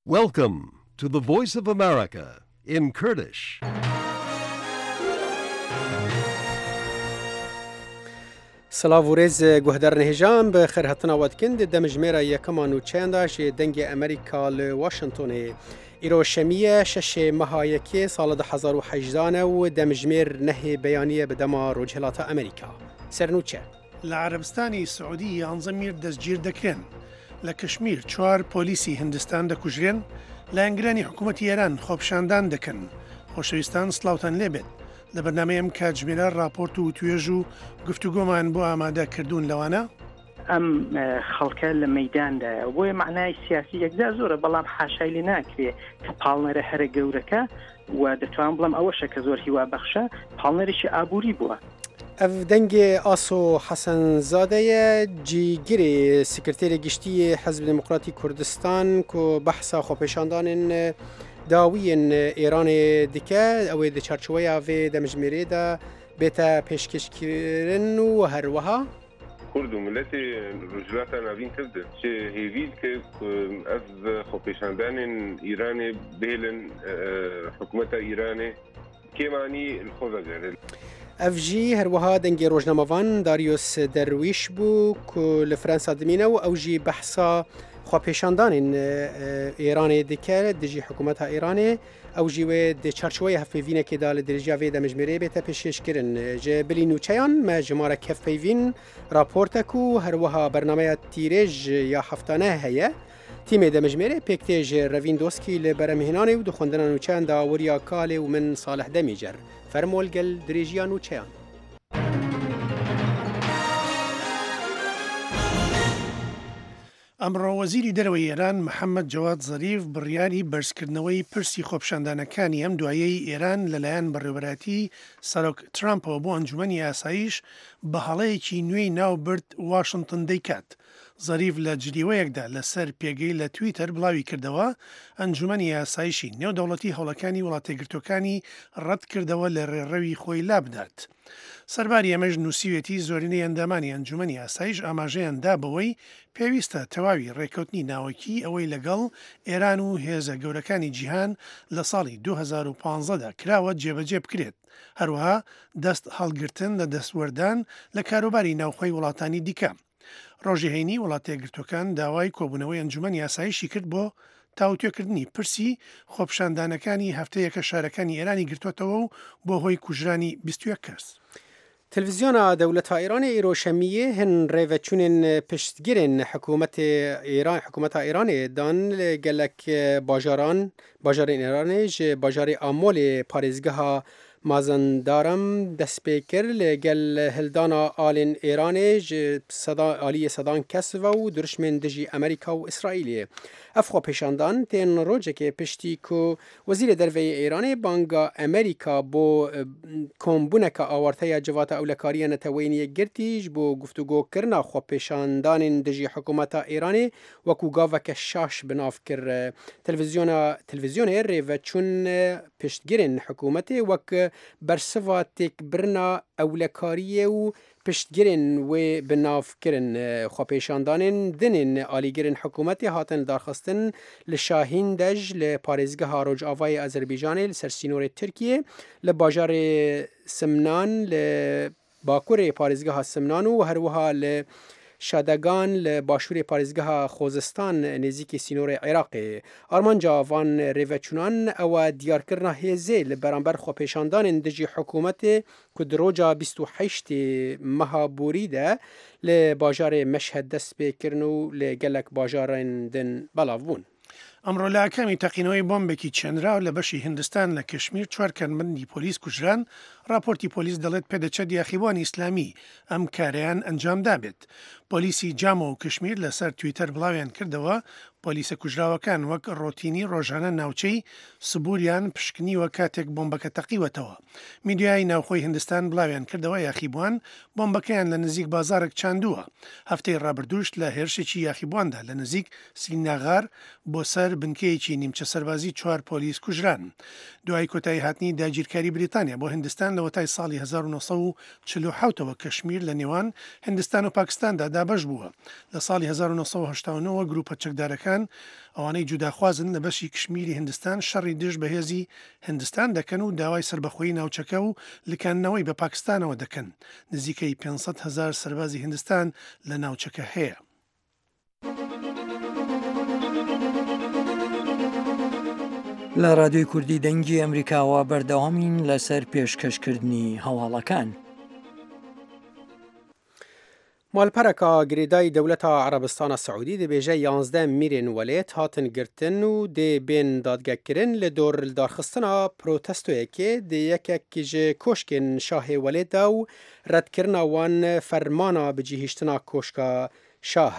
Welcome to the Voice of America in Kurdish. سلااو و ریز گوهدار نهجان به خیر هاتنا ودکند دمجمیر یکمان و چنداش دنگ امریکا لواشنطن ایرو شمیه شش مهایکی سال 2018 و دمجمیر نه بیانیه به دما رجحلات امریکا سرنوچه لعربستانی سعودی انزمیر دزگیر دکرن لکشمیر 4 پۆلیسی هندستان دەکوژرێن لە ئەنگرانی حکوومەتی ئێران خۆپشاندان دەکەن خۆشەویستان سلااوتان لێبێت لە بەرنامەیەم کاتژمێرە راپۆرت و توێژ و گفتوگۆمان بۆ ئامادەکردوون لەوانە ئەم خەڵکە لە مەیداندایە بۆیە معنای سیاسی یەکجار زۆرە بەڵام حاشای لێ ناکرێ کە پاڵنەرە هەرە گەورەکە و دەتوان بڵم ئەوەشە کە زۆر هیوا بەخشە پاڵنەرێکی ئابووری بووە اف دنگ آسو حسن زاده جیگیری سکرتیر گشتی حزب دموکراتی کردستان که بحثا خوپشاندان داوین ایران دکه او د چارچوبه او دمجمیری دا بیتا پیشکش کردن و هر وها کرد و ملت رجلات نوین کرده چه هیویل که از خوپشاندان ایران بیلن حکومت ایران که معنی الخوضه گرد اف جی هر وها دنگ روزنامه‌وان داریوس درویش بو که لفرانسا دمینه و او جی بحثا خواپیشاندان ایران دکه دجی حکومت ایران او جی و د چارچوبه هفپیوینه که دال درجه و دمجمیری بیت پیشش کرن جه بلینو چیان ما جماره کف پیوین راپورتکو هر وها برنامه تیرج یا هفتانه هیه تیم دمجمیری پیکتیج روین دوسکی لبرمهنانه و دخوندنان و چند داوریا کاله و من صالح دمیجر فرمولگل دریجیان و چیان ئەمڕۆ وەزیری دەرەوەی ئێران محەممەد جەواد زەریف بڕیاری بەرزکردنەوەی پرسی خۆپشاندانەکانی ئەم دوایەی ئێران لەلایەن بەڕێوەبەراتی سەرۆک ترامپەوە بۆ ئەنجومەنی ئاسایش بە هەڵەیەکی نوێی ناوبرد واشنگتن دەیکات. زەریف لە جریوەیەکدا لەسەر پێگەی لە تویتەر بڵاوی کردەوە ئەنجومەنی ئاسایشی نێودەوڵەتی هەوڵەکانی وڵاتێگرتوەکانی ڕەت کردەوە لە ڕێڕەوی خۆی لابدات. سەرباری ئەمەش نووسیوێتی زۆرینەی ئەندامانی ئەنجومەنی ئاسایش ئاماژەیاندا بەوەی پێویستە تەواوی ڕێکەوتنی ناوەکی ئەوەی لەگەڵ ئێران و هێزە گەورەکانی جیهان لە ساڵی 2015دا کراوە جێبەجێ بکرێت. هەروەها دەست هەڵگرتن لە دەستوەردان لە کاروباری ناوخۆی وڵاتانی دیکە. ڕۆژێهێنی وڵاتێگرتوەکان داوای کۆبوونەوەی ئەنجومەنی ئاسایشی کرد بۆ تاوتوێکردنی پرسی خۆپشاندانەکانی هەفتەیەکە شارەکانی ئێرانی گرتوێتەوە و بۆ هۆی کوژرانی 21 کەس. تلویزیون دولت ایران ایروشمیه هن ریوچونین پشتگیرین حکومت ایران دان گلک باجارین ایران ج باجار آمول پاریزگاه مازندارم دست پیکر لگل هلدانا آلین ایران ج آلی صدان کسو و درشمن دجی امریکا و اسرائیل افخو پیشاندان تین روزه که پشتی کو وزیر دروی ایران بانگا امریکا بو کمبونک آورته جوات اولکاری نتوینی گرتیج بو گفتگو کرنا خو پیشاندان دجی حکومت ایران و کو گاوک شاش بناف کر تلویزیون ریو چون پشتگیرن حکومت وک برسوا تک برنا اولکاری و پشتگیرن و بناف کرن خواپیشاندانن دنن آلیگرن حکومتی هاتن دارخستن لشاهین دج لپارێزگەها ڕۆژئاوای ئەزەربیجانê li ser sînorê Tirkiye li bajarê Simnan li bakurê parêzgeha Simnan û herwiha li شادگان ل باشور پاریزگاه خوزستان نزدیک سینور عراق آرمانجا وان ریوچونان او دیارکرنا هزه ل برانبر خوپیشاندان دجی حکومت کدروجا 28 مهابوری ده ل باجار مشهد دست بکرنو ل گلک باجارن دن بلاوون ئەمڕۆ لە ئاکامی تەقینەوەی بۆمبێکی چێنراو لە بەشی هندستان لە کشمیر 4 کارمەندی پۆلیس کوژران راپۆرتی پۆلیس دەڵێت پێدەچێت یاخیبوانی ئیسلامی ئەم کاریان ئەنجام دابێت. پۆلیسی جامە و کشمیر لەسەر تویتەر بڵاویان کردەوە پۆلیسە کوژراوەکان وەک ڕۆتینی ڕۆژانە ناوچەی سبووریان پشکنیوە کاتێک بۆمبەکە تەقیوەتەوە. میدیای ناوخۆی هندستان بڵاویان کردەوە یاخیبوان بۆمبەکەیان لە نزیک بازارێک چاندووە. هەفتەی ڕابردوشت لە هێرشێکی یاخیبواندا لە نزیک سیناغار بۆ سەر بنکەیەکی نیمچە سەربازی 4 پۆلیس کوژران. دوای کۆتایی هاتنی داگیرکاری بریتانیا بۆ هندستان هندستان لە وەتای ساڵی 1940ەوە کەشمیر لە نێوان هندستان و پاکستاندا دابەش بووە. لە ساڵی 1970 گروپە چەکدارەکان ئەوانەی جوداخوازن لە بەشی کشمیری هندستان شەڕی دژ بە هێزی هندستان دەکەن و داوای سربەخۆیی ناوچەکە و لکاننەوەی بە پاکستانەوە دەکەن. نزیکەی 500,000 سەربازی هندستان لە ناوچەکە هەیە. لە رادیۆی کوردی دەنگی ئەمریکاوە بەردەوامین لەسەر پێشکەشکردنی هەواڵەکان. مالپەرەکە گرێدای دەولەتە عەرەبستانە سەعودی دەبێژە 11 میرên welêt hatin girtin û dê bên dadgehkirin li dor darxistina protestoyekê dê yekek ji koşkên şahê welêt da û redkirina wan fermana bicihîştina koşka şah.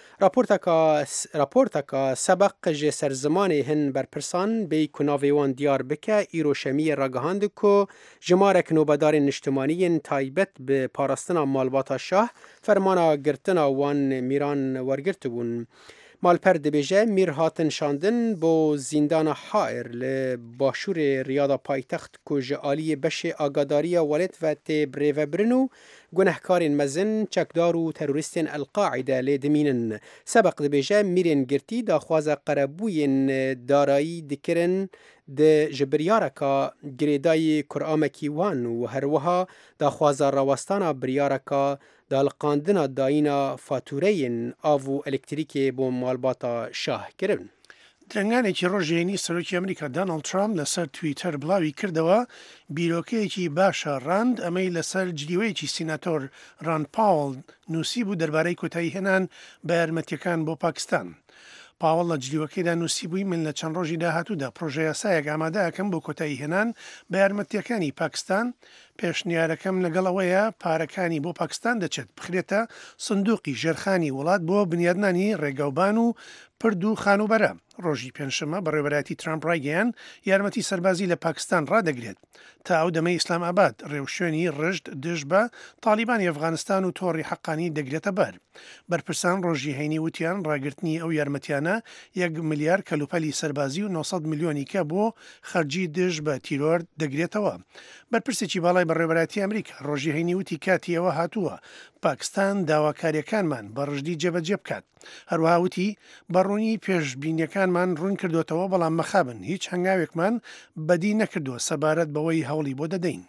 Raporteka sebeq ji serzimanê hin berpirsan bê ku navê wan diyar bike îro şemiyê ragihandin ku jimarek nobedarên niştimaniyên taybet bi parastina malbata şah fermana girtina wan mîran wergirtibûn. Malper dibêje mîr hatin şandin bo zîndana Hair li başûrê Riyada paytext ku ji aliyê beşê agadariya welêt ve tê birêvebirin û gunehkarên mezin, çekdar û terorîstên El-Qaîde lê dimînin. Sebeq dibêje mîrên girtî daxwaza qerebûyên darayî dikirin ji biryareka girêdayê kuramekî wan û her wiha daxwaza rawestana biryareka daliqandina dayîna fatûreyên av û elektrîkê bo malbata şah kirin. درنگانێکی ڕۆژێنی سەرۆکی ئەمریکا دۆناڵد ترامپ لەسەر تویتەر بڵاوی کردەوە بیرۆکەیەکی باشە ڕاند ئەمەی لەسەر جلیوەیەکی سیناتۆر ڕان پاوەڵ نووسی بوو دەربارەی کۆتایی هێنان بە یارمەتیەکان بۆ پاکستان. پاوەڵ لە جلیوەکەیدا نووسی بووی من لە چەند ڕۆژی داهاتوودا پرۆژە یاسایەک ئامادەکەم بۆ کۆتایی هێنان بە یارمەتیەکانی پاکستان. پێشنیارەکەم لەگەڵەوەیە پارەکانی بۆ پاکستان دەچێت بخرێتە سندوقی ژێرخانی وڵات بۆ بنیادنانی ڕێگاوبان و پرد و خانوبەرە. ڕۆژی پێنجشەمە بەڕێوەبەرەتی ترامپ ڕایگەیان یارمەتی سەربازی لە پاکستان ڕادەگرێت تا ئەو دەمەی ئیسلام ئاباد ڕێوشێنی ڕژد دژ بە تالیبانی ئەفغانستان و تۆڕی حەقانی دەگرێتە بەر. بەرپرسان ڕۆژی هەینی وتیان ڕاگررتنی ئەو یارمەتیانە 1 ملیار کەلوپەلی سەربازی و 900 میلیۆنی کە بۆ خەرجی دژ بە تیرۆر دەگرێتەوە. بەرپرسێکی باڵای بەڕێوەبەرەتی ئەمریکا ڕۆژی هەینی وتی کاتیەوە هاتووە پاکستان داواکاریەکانمان بە ڕژدی جێبەجێ بکات. هەروەها وتی بەڕوونی پێشبینیەکانمان ڕوون کردوێتەوە بەڵام مەخابن هیچ هەنگاوێکمان بەدی نەکردووە سەبارەت بەوەی هەوڵی بۆ دەدەین.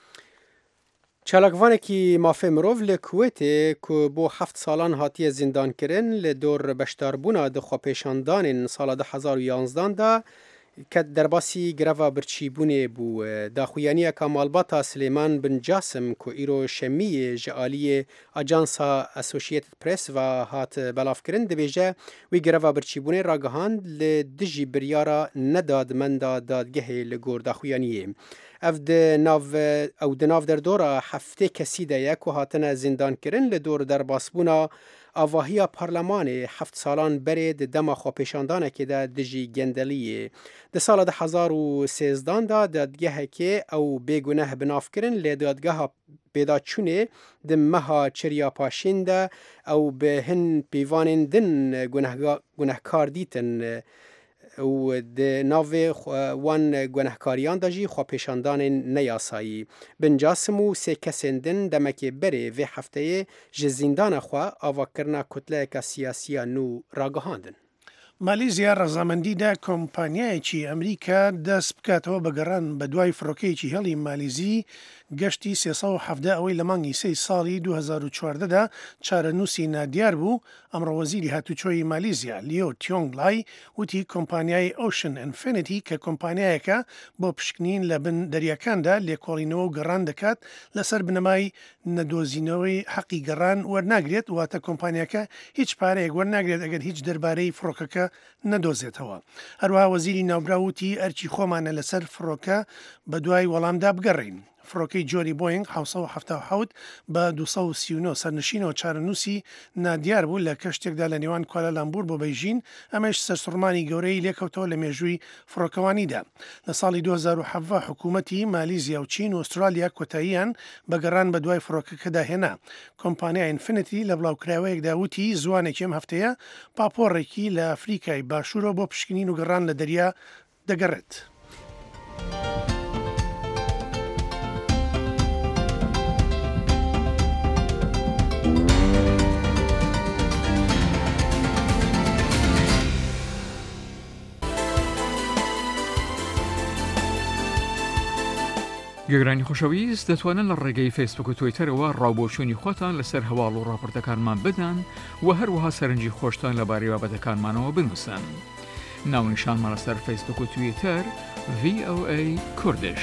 چالاکوانێکی مافێ مرۆڤ لە کوێتێ ku بۆ 7 ساڵان هاتیە زیندانkirin li dor beşdarbûna di xwepêşandanên sala 2011 da کە دەرباسی گرەڤا برچیبوونێ بوو. داخویانیەکە مالباتا سلێمان بن جاسم ku îro şemiyê ji aliyê ajansa Associated Press ve hat belavkirin dibêje wî greva birçîbûnê ragihand li dijî biryara nedadmenda dadgehê li gor daxuyaniyê. Ev di nav derdora heftê kesî de ye ku hatine zindankirin li dor derbasbûna avahiya parlemanê 7 salan berê di dema xwepêşandanekê de dijî gendeliyê. Di sala 2013 da dadgehekê ew bêguneh binavkirin lê dadgeha pêdaçûnê di meha çiriya paşîn de ew bi hin pîvanên din gunehkar dîtin û di navê wan gunehkariyan de jî xwepêşandanên neyasayî. Bin Casim û sê kesên din demekê berê vê hefteyê ji zîndana xwe avakirina kutleyeka siyasiya nû ragihandin. مالیزیا ڕەزامەندیدا کۆمپانیایەکی ئەمریکا دەست بکاتەوە بەگەڕان بە دوای فڕۆکەیەکی هێڵی مالیزی گەشتی 370 ئەوەی لە مانگی 3 ساڵی 2014دا چارەنووسی نادیار بوو. ئەمڕۆ وەزیری هاتوچۆی مالیزیا لیۆ تیۆنگ لای وتی کۆمپانیای ئۆشن ئینفینیتی کە کۆمپانیایەکە بۆ پشکنین لە بن دەریاکاندا لێکۆڵینەوە و گەڕان دەکات لەسەر بنەمای نەدۆزینەوەی حەقی گەڕان وەرناگرێت واتە کۆمپانیەکە هیچ پارەیەک وەرناگرێت ئەگەر هیچ دەربارەی فڕۆکەکە نەدۆزێتەوە. هەروەها وەزیری ناوبراوتی ئەرچی خۆمانە لەسەر فڕۆکە بە دوای وەڵامدا بگەڕین. فڕۆکەی جۆری بۆینگ 777 بە 239 سەرنشینەوە چارەنووسی نادیار بوو لە کەشتێکدا لە نێوان کوالالامبور بۆ بەیژین. ئەمەش سەرسوڕمانی گەورەی لێکەوتەوە لە مێژووی فڕۆکەوانیدا. لە ساڵی 2007 حکوومەتی مالیزیا و چین و ئوسترالیا کۆتاییان بەگەڕان بە دوای فڕۆکەکەدا هێنا. کۆمپانیا ئینفینیتی لە بڵاوکراوەیەکدا وتی زوانێکی ئەم هەفتەیە پاپۆڕێکی لە ئەفریقای باشوورە بۆ پشکنین و گەڕان لە دەریا دەگەڕێت. گەگرانی خۆشەویست دەتوانن لە ڕێگەی فیسبوک و تویتەرەوە ڕاوبۆچوونی خۆتان لەسەر هەواڵ و ڕاپۆرتەکانمان بدەن و هەروەها سەرنجی خۆشتان لەبارەی بابەتەکانمانەوە بنووسن. ناونیشانمان لەسەر فیسبوک و تویتەر VOA کوردش.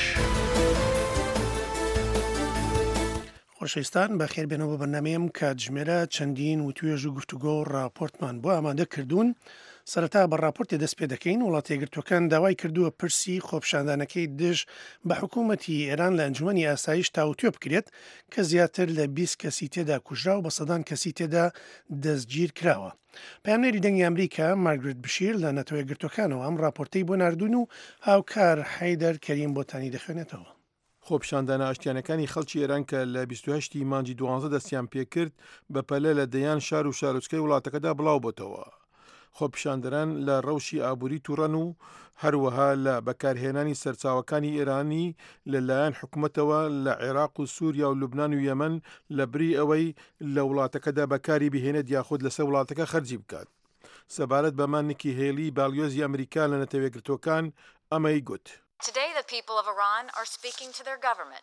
خۆشەویستان بەخێر بێنەوە بەرنامەیەم کاتژمێرە چەندین و توێژ و گفتوگۆ و راپۆرتمان بۆ ئامادە کردوون. سەرەتا بە راپۆرتی دەست پێ دەکەین وڵاتە یەکگرتووەکان داوای کردووە پرسی خۆپیشاندانەکەی دژ بە حکوومەتی ئێران لە ئەنجومەنی ئاسایش تاوتوێ بکرێت کە زیاتر لە 20 کەسی تێدا کوژرا و بە سەدان کەسی تێدا دەستگیر کراوە. پامنێری دەنگی ئەمریکا مارگرێت بشیر لە نەتەوە یەکگرتووەکانەوە ئەم راپۆرتەی بۆ ناردوون و هاوکار حەیدەر کەریم بۆتانی دەخوێنێتەوە. خۆپیشاندانە ئاشتیانەکانی خەڵکی ئێران کە لە 28 مانگی 12 دەستیان پێکرد بەپەلە لە دەیان شار و شارۆچکەی وڵاتەکەدا بڵاو بۆتەوە. خۆپیشاندەران لە ڕەوشی ئابووری تووڕەن و هەروەها لە بەکارهێنانی سەرچاوەکانی ئێرانی لەلایەن حکوومەتەوە لە عێراق و سووریا و لوبنان و یەمەن لە بری ئەوەی لە وڵاتەکەدا بەکاری بهێنێت یاخود لەسەر وڵاتەکە خەرجی بکات. سەبارەت بەمان نیکی هێلی باڵیۆزی ئەمریکا لە نەتەوە یەکگرتووەکان ئەمەی گوت. Today the people of Iran are speaking to their government.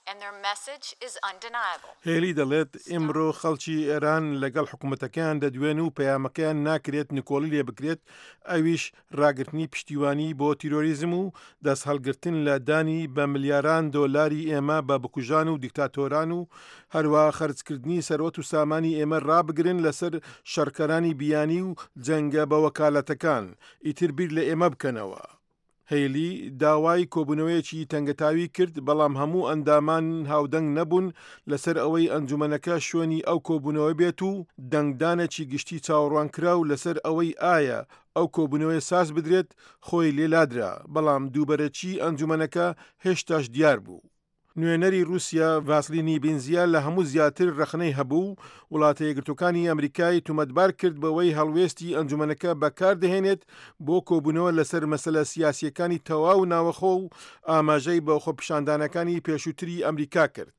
هێلی دەڵێت ئێمڕۆ خەڵکی ئێران لەگەڵ حکوومەتەکان دەدوێن و پەیامەکەیان ناکرێت نکۆڵی لێ بکرێت، ئەویش ڕاگررتنی پشتیوانی بۆ تیرۆریزم و دەست هەڵگرتن لە دانی بە ملیاران دۆلاری ئێمە بە بکوژان و دیکتاتۆران و هەروە خەرجکردنی سەرۆت و سامانی ئێمە ڕابگرن لەسەر شەڕکەرانی بیانی و جەنگە بە وەکالەتەکان ئیتر بیر لە ئێمە بکەنەوە. هێلی داوای کۆبوونەوەیەکی تەنگەتاوی کرد، بەڵام هەموو ئەندامان هاودەنگ نەبوون لەسەر ئەوەی ئەنجومەنەکە شوێنی ئەو کۆبوونەوە بێت و دەنگدانێکی گشتی چاوەڕوانکرا و لەسەر ئەوەی ئایا ئەو کۆبوونەوەی ساز بدرێت خۆی لێلادرا، بەڵام دووبەرەکی ئەنجومەنەکە هێشتاش دیار بوو. نوێنەری رووسیا ڤاسلینی بنزیا لە هەموو زیاتر ڕەخنەی هەبوو وڵاتە یەکگرتووەکانی ئەمریکای تومەتبار کرد بەوەی هەڵوێستی ئەنجومەنەکە بەکاردەهێنێت بۆ کۆبوونەوە لەسەر مەسەلە سیاسیەکانی تەواو ناوەخۆ و ئاماژەی بە خۆپیشاندانەکانی پێشووتری ئەمریکا کرد.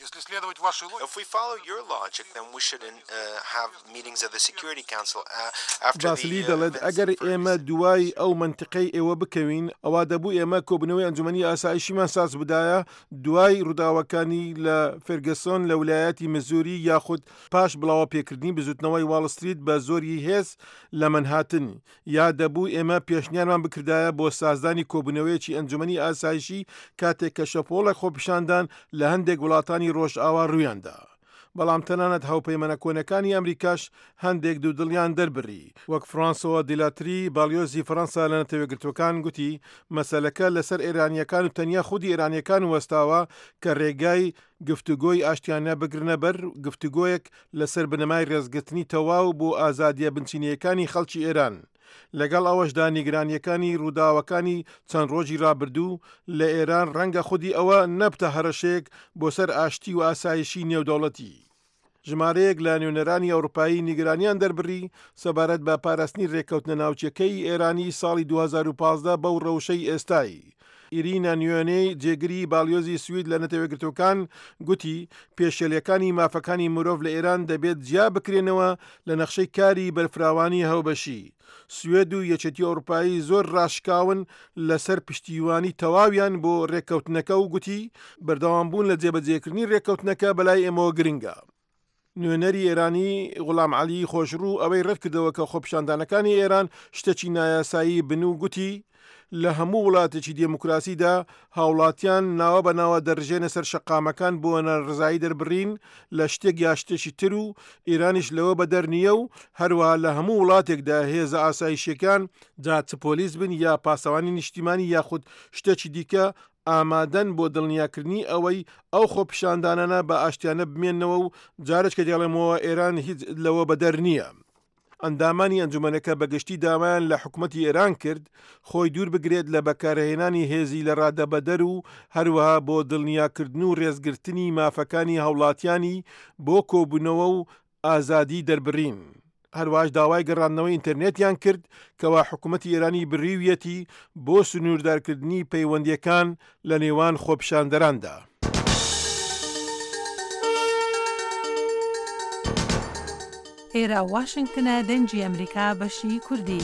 ڤاسلی دەڵێت ئەگەر ئێمە دوای ئەو منتقەی ئێوە بکەوین ئەوا دەبوو ئێمە کۆبوونەوەی ئەنجومەنی ئاسایشیمان ساز بدایە دوای ڕووداوەکانی لە فێرگسۆن لە ویلایەتی مزوری یاخود پاش بڵاوە پێکردنی بزوتنەوەی واڵستریت بە زۆری هێز لە منهاتن، یا دەبوو ئێمە پێشنیارمان بکردایە بۆ سازدانی کۆبوونەوەیەکی ئەنجومەنی ئاسایشی کاتێک کە شەپۆڵە خۆپیشاندان لە هەندێک وڵاتانی ڕۆژئاوا ڕوویاندا. بەڵام تەنانەت هاوپەیمانە کۆنەکانی ئەمریکاش هەندێک دوودڵیان دەربڕی، وەک فرانسۆوە دیلاتری باڵیۆزی فەڕەنسا لە نەتەوە یەکگرتووەکان گوتی مەسەلەکە لەسەر ئێرانیەکان و تەنیا خودی ئێرانیەکان وەستاوە کە ڕێگای گفتوگۆی ئاشتیانە بگرنە بەر گفتوگۆیەک لەسەر بنەمای ڕێزگرتنی تەواو بۆ ئازادیە بنچینیەکانی خەڵکی ئێران. لەگەڵ ئەوەشدا نیگرانیەکانی ڕووداوەکانی چەند ڕۆژی ڕابردوو لە ئێران ڕەنگە خودی ئەوە نەبتە هەرەشێک بۆ سەر ئاشتی و ئاسایشی نێودەوڵەتی. ژمارەیەک لە نوێنەرانی ئەوروپایی نیگرانیان دەربڕی سەبارەت بە پاراستنی ڕێکەوتنە ناوچەکەی ئێرانی ساڵی 2015 بەو ڕەوشەی ئێستایی. ئیرینە نیوێنەی جێگری باڵیۆزی سوید لە نەتەوە یەکگرتووەکان گوتی پێشێلەکانی مافەکانی مرۆڤ لە ئێران دەبێت جیا بکرێنەوە لە نەخشەی کاری بەرفراوانی هەوبەشی. سوێد و یەکێتی ئەوروپایی زۆر ڕاشکاون لەسەر پشتیوانی تەواویان بۆ ڕێکەوتنەکە و گوتی بەردەوامبوون لە جێبەجێکردنی ڕێکەوتنەکە بەلای ئێمەوە گرنگە. نوێنەری ئێرانی غوڵام عەلی خۆشڕوو ئەوەی ڕەت کردەوە کە خۆپیشاندانەکانی ئێران شتێکی نایاسایی بن و گوتی لە هەموو وڵاتێکی دێموکراسیدا هاوڵاتیان ناوە بە ناوە دەڕژێنە سەر شەقامەکان بۆ نەڕزایی دەربڕین لە شتێک یا شتێکی تر و ئێرانیش لەوە بەدەر نییە و هەروەها لە هەموو وڵاتێکدا هێزە ئاسایشیەکان جا چ پۆلیس بن یا پاسەوانی نیشتیمانی یاخود شتێکی دیکە ئامادەن بۆ دڵنیاکردنی ئەوەی ئەو خۆپیشاندانانە بە ئاشتیانە بمێننەوە و جارێک کە دێڵێمەوە ئێران هیچ لەوە بەدەر نییە. ئەندامانی ئەنجومەنەکە بەگشتی دامایان لە حکوومەتی ئێران کرد خۆی دوور بگرێت لە بەکارهێنانی هێزی لە ڕادەبەدەر و هەروەها بۆ دڵنیاکردن و ڕێزگرتنی مافەکانی هەوڵاتیانی بۆ کۆبوونەوە و ئازادی دەربڕین. هەروەهاش داوای گەڕاندنەوەی ئینتەرنێتیان کرد کەوا حکوومەتی ئێرانی بڕیویەتی بۆ سنووردارکردنی پەیوەندیەکان لە نێوان خۆپیشاندەراندا. ئێرە واشنگتنە دەنگی ئەمریکا بەشی کوردی.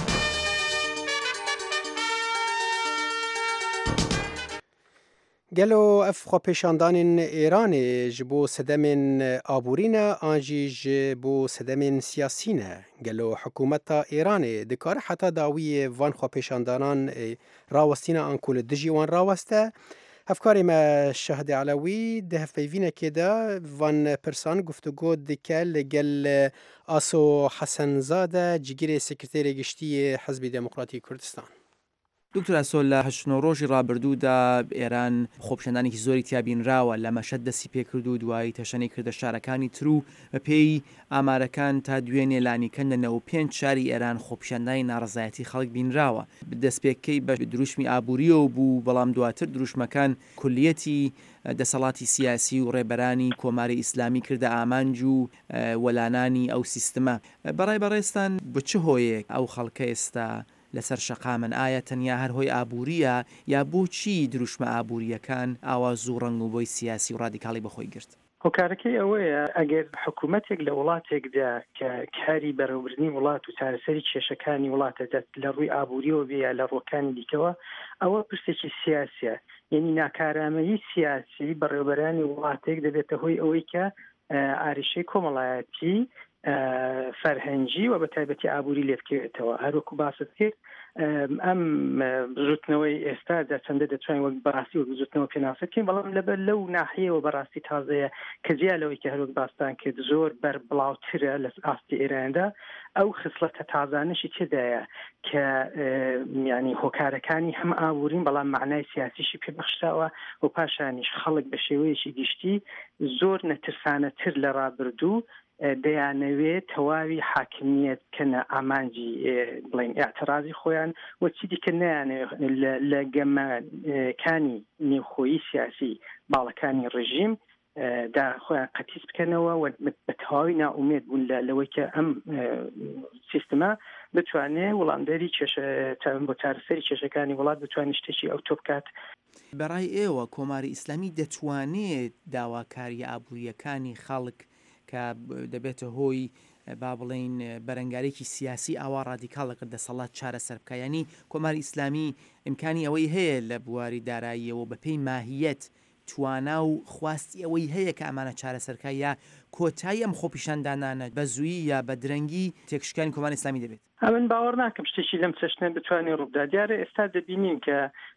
گلو اف خو پیشاندان ایران جبو سدمن آبورینه آنجی جبو سدمن سیاسینه گلو حکومت ایران دکار حتی داوی وان خو پیشاندانان راوستینه آنکول دجی وان راوسته افکاری ما شهد علوی ده پیوینه که ده وان پرسان گفتگو دکل گل آسو حسن زاده جگیر سکرتیر گشتی حزب دموکراتی کردستان. دکتۆر ئاسۆ لە هەشتنەوە ڕۆژی ڕابردوودا ئێران خۆپیشاندانێکی زۆری تیابینراوە لە مەشەد دەستی پێکرد و دوایی تەشەنەی کردە شارەکانی تر و بە پێی ئامارەکان تا دوێ نێلانیکەن لە 95 شاری ئێران خۆپیشاندانی ناڕەزایەتی خەڵک بینراوە دەستپێکەی بە دروشمی ئابووریەوە بوو بەڵام دواتر دروشمەکان کولیەتی دەسەڵاتی سیاسی و ڕێبەرانی کۆماری ئیسلامی کردە ئامانج و وەلانانی ئەو سیستەمە بەڕای بەڕێستان بە چه هۆیەک ئەو خەڵکە ئێستا لەسەر شەقامن ئایا تەنیا هەر هۆی ئابووریە یا بۆچی دروشمە ئابووریەکان ئاوا زوو ڕەنگ و بۆی سیاسی و ڕادیکاڵی بەخۆی گرت هۆکارەکەی ئەوەیە ئەگەر حکوومەتێک لە وڵاتێکدا کە کاری بەڕێوەبردنی وڵات و چارەسەری کێشەکانی وڵاتە لە ڕووی ئابووریەوە بێ یا لە ڕۆکانی دیکەوە ئەوە پرسێکی سیاسیە یعنی ناکارامەیی سیاسی بەڕێوەبەرانی وڵاتێک دەبێتە هۆی ئەوەی کە ئاریشەی کۆمەڵایەتی فەرهەنگی و بە تایبەتی ئابووری لێ بکەوێتەوە هەروەکو باست کرد ئەم بزوتنەوەی ئێستا چەندە دەتوانین وەک بەڕاستی وەک بزوتنەوە پێناسەکەین بەڵام لەبەر لەو ناحیەوە بەڕاستی تازەیە کە جیالەوەی کە هەروەک باستان کرد زۆر بەربڵاوترە لە ئاستی ئێراندا ئەو خصلەتە تازانشی تێدایە کە ینی هۆکارەکانی هەم ئابوورین بەڵام معنای سیاسیشی پێبەخشراوە و پاشانیش خەڵک بە شێوەیەکی گشتی زۆر نەترسانەتر لە ڕابردوو دەیانەوێت تەواوی حاکمیت کەنە ئامانجی بڵین ئاعترازی خۆیان و چی دیکە نەیانێت لە گەمەکانی نێوخۆیی سیاسی باڵەکانی ڕژیم دا خۆیان قەتیس بکەنەوە و بە تەواوی ناومێت بوون لەوەی کە ئەم سیستەمە بتوانێت وەڵامدەری بۆ چارەسەری کێشەکانی وڵات بتوانێت شتێکی ئەو تۆ بکات. بەڕای ئێوە کۆماری ئیسلامی دەتوانێت داواکاری ئابووریەکانی خەڵک کە دەبێتە هۆی با بڵین بەرەنگارێکی سیاسی ئاوا ڕادیکاڵ لەگەڵ دەسەڵات چارەسەر بکە ینی کۆماری ئیسلامی ئیمکانی ئەوەی هەیە لە بواری داراییەوە بەپێی ماهیەت توانا و خواستی ئەوەی هەیە کە ئەمانە چارەسەرکە یا کۆتایی ئەم خۆپیشاندانانە بە زوویی یا بە درەنگی تێکشکانی کۆماری ئیسلامی دەبێت. من باوەڕ ناکەم شتێکی لەم چەشنە بتوانێت ڕووبدا دیارە ئێستا دەبینین کە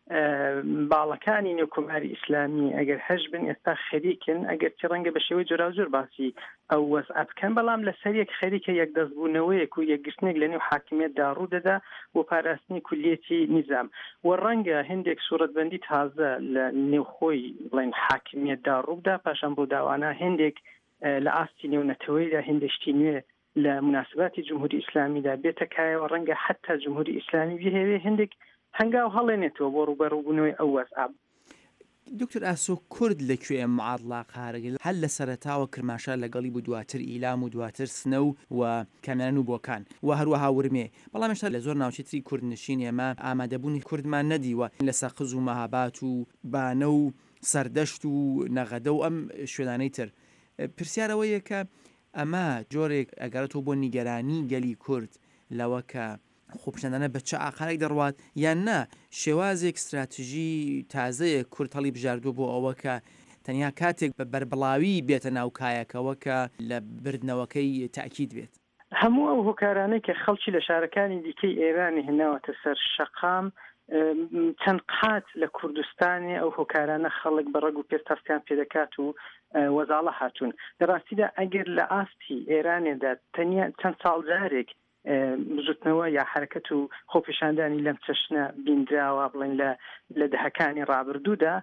باڵەکانی نێوکۆماری ئیسلامی ئەگەر هەش بن ئێستا خەریکن ئەگەر چ ڕەنگە بە شێوەی جۆراوجۆر باسی ئەو وەزعە بکەن بەڵام لەسەر یەک خەریکە یەکدەستبوونەوەیەک و یەکگرتنێک لە نێو حاکمیەتدا ڕوودەدا بۆ پاراستنی کولیەتی نیزام و ڕەنگە هەندێک سوورەتبەندی تازە لە نێوخۆی بڵین حاکمیەتدا ڕوودا پاشان بۆ داوانە هەندێک لە ئاستی نێونەتەوەیدا هەندێشتی نوێ لە مناسباتی جمهوری ئیسلامیدا بێتە کایەوە ڕەنگە حتا جمهوری ئیسلامی بهێوێ هەندێک هەنگاو هەڵێنێتەوە بۆ ڕوبەڕووبوونەوەی ئەو وەزعە. دکتۆر ئاسۆ کورد لەکوێ معادڵا قارەگەل هەر لە سەرەتاوە کرماشا لەگەڵی بوو دواتر ئیلام و دواتر سنە و کەمێن و بۆکان و هەروەها ورمێ بەڵام هێشتا لە زۆر ناوچەتری کوردنشین ئێمە ئامادەبوونی کوردمان نەدیوە لە سەقز و مەهابات و بانە و سەردەشت و نەغەدە و ئەم شوێنانەی تر پرسیارەوەیە کە ئەمە جۆرێک ئەگەرێتەوە بۆ نیگەرانی گەلی کورد لەوە کە خۆپیشاندانە بە چه ئاقارێک دەڕوات یان نا شێوازێک استراتیژی تازەیە کورد هەڵی بژاردووە بۆ ئەوە کە تەنیا کاتێک بە بەربڵاوی بێتە ناو کایەکەوە کە لە بردنەوەکەی تاکید بێت. هەموو ئەو هۆکارانەی کە خەڵکی لە شارەکانی دیکەی ئێرانی هێناوەتە سەر شەقام چەند قات لە کوردستانی ئەو هۆکارانە خەڵک بە ڕەگ و پێستاستیان پێدەکات و وەزاڵە هاتوون لە ڕاستیدا ئەگەر لە ئاستی ئێرانێدا تەنیا چەند ساڵ جارێک بزوتنەوە یا حرەکەت و خۆپیشاندانی لەم چەشنە بیندراوە بڵێن لە دەهەکانی ڕابردوودا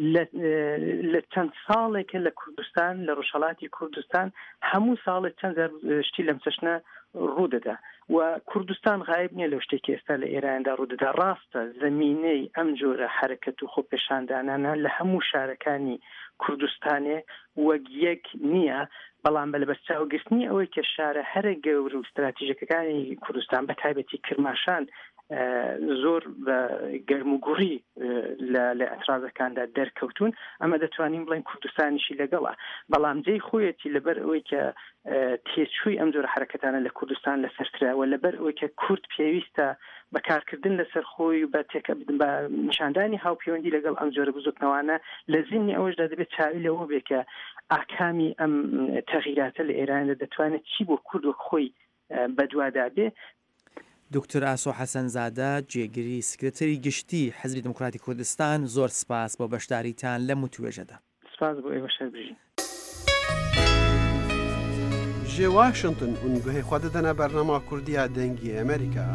لە چەند ساڵێکە لە کوردستان لە ڕۆژهەڵاتی کوردستان هەموو ساڵێک چەند شتی لەم چەشنە ڕوودەدا و کوردستان غایب نییە لەو شتێکی ئێستا لە ئێراندا ڕوودەدا ڕاستە زەمینەی ئەم جۆرە حرەکەت و خۆپیشاندانانە لە هەموو شارەکانی کوردستانێ وەک یەک نییە بەڵام بە لەبەرچاوگرتنی ئەوەی کە شارە هەرە گەور و استراتیژیەکانی کوردستان بە تایبەتی کرماشان زۆر گەرموگوڕی لە ئەترازەکاندا دەرکەوتون ئەمە دەتوانین بڵین کوردستانیشی لەگەڵە بەڵام جێی خۆیەتی لەبەر ئەوەی کە تێچووی ئەم جۆرە حرەکەتانە لە کوردستان لەسەرکراوە لەبەر ئەوەی کە کورد پێویستە بەکارکردن لەسەر خۆی بە نیشاندانی هاوپەیوەندی لەگەڵ ئەم جۆرە بزوتنەوانە لە زیینی ئەوەشدا دەبێت چاوی لەوە بێ کە ئاکامی ئەم تەغیراتە لە ئێراندا دەتوانێت چی بۆ کورد وەک خۆی بەدوادا بێ. دکتۆر ئاسۆ حەسەنزادە جێگیری سکرتەری گشتی حزبی دموکراتی کوردستان زۆر سپاس بۆ بەشداریتان لە متوێژەدا. سپاس بۆ ئێوە شەربژین. ji Washington û guhê xwe didine bernama Kurdiya dengî Amerîka.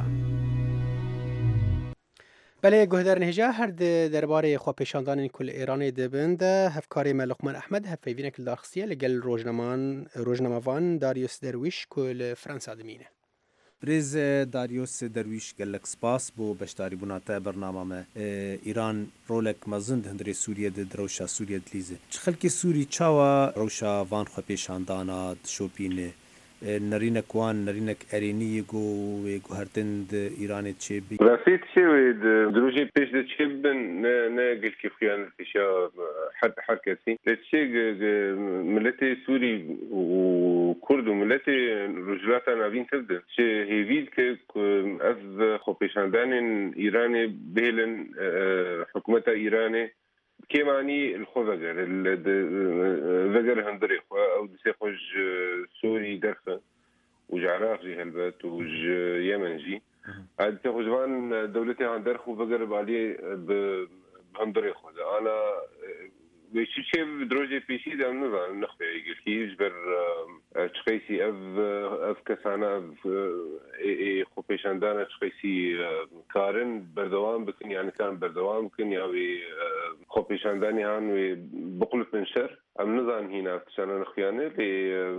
Belê guhdarên hêja her di derbarê xwepêşandanên ku li Îranê dibin de hevkarê me Luqman Ehmed hevpeyvînek li darxistiye li gel rojnamavan Darius Derwiş ku li Fransa dimîne. برێز داریۆس دەرویش گەلک سپاس بۆ بەشداریبووناتە بەرنامەمە ئیران ڕۆلێک مەزند هەندێ سووریە ڕەوشە سووریە دلیزە چ خەلکی سووری چاوە ڕەوشە وان خۆپێشاندانە شۆپینێ نەرینەک وان نەرینەک ئەرێنیە گۆ هەردند ئیرانێت چێ ڕاستیت شێوێ درۆژی پێش دەچێ بن نەگەلکی خویان پیشە هەر کەسی لەچێ ملەتی سووری و کورد و ملەتی ڕژلاتا ناوین تردن چه هێوید کە ئەف خۆپێشاندانên ئیرانê بهێلن حکوومەتە ئیرانê کێمانی الخۆ vegere hundirê xwe ew disê xwe ji Sûrî derxe û ji Iraqî helbet û ji Yemen jî disê xwe ji van dewletê han derx û vegere baliyê bi hundirê xwe de ana wê çi çê dirojê pêşî de em nizanin nexweyê girkî ji ber çixeysî ev kesana ev xwepêşandana çixeysî karin berdewam bikin yani karin berdewam bikin ya wê xwepêşandanî han wê biqulipin şer em nizanin hîna tişana nexweyane lê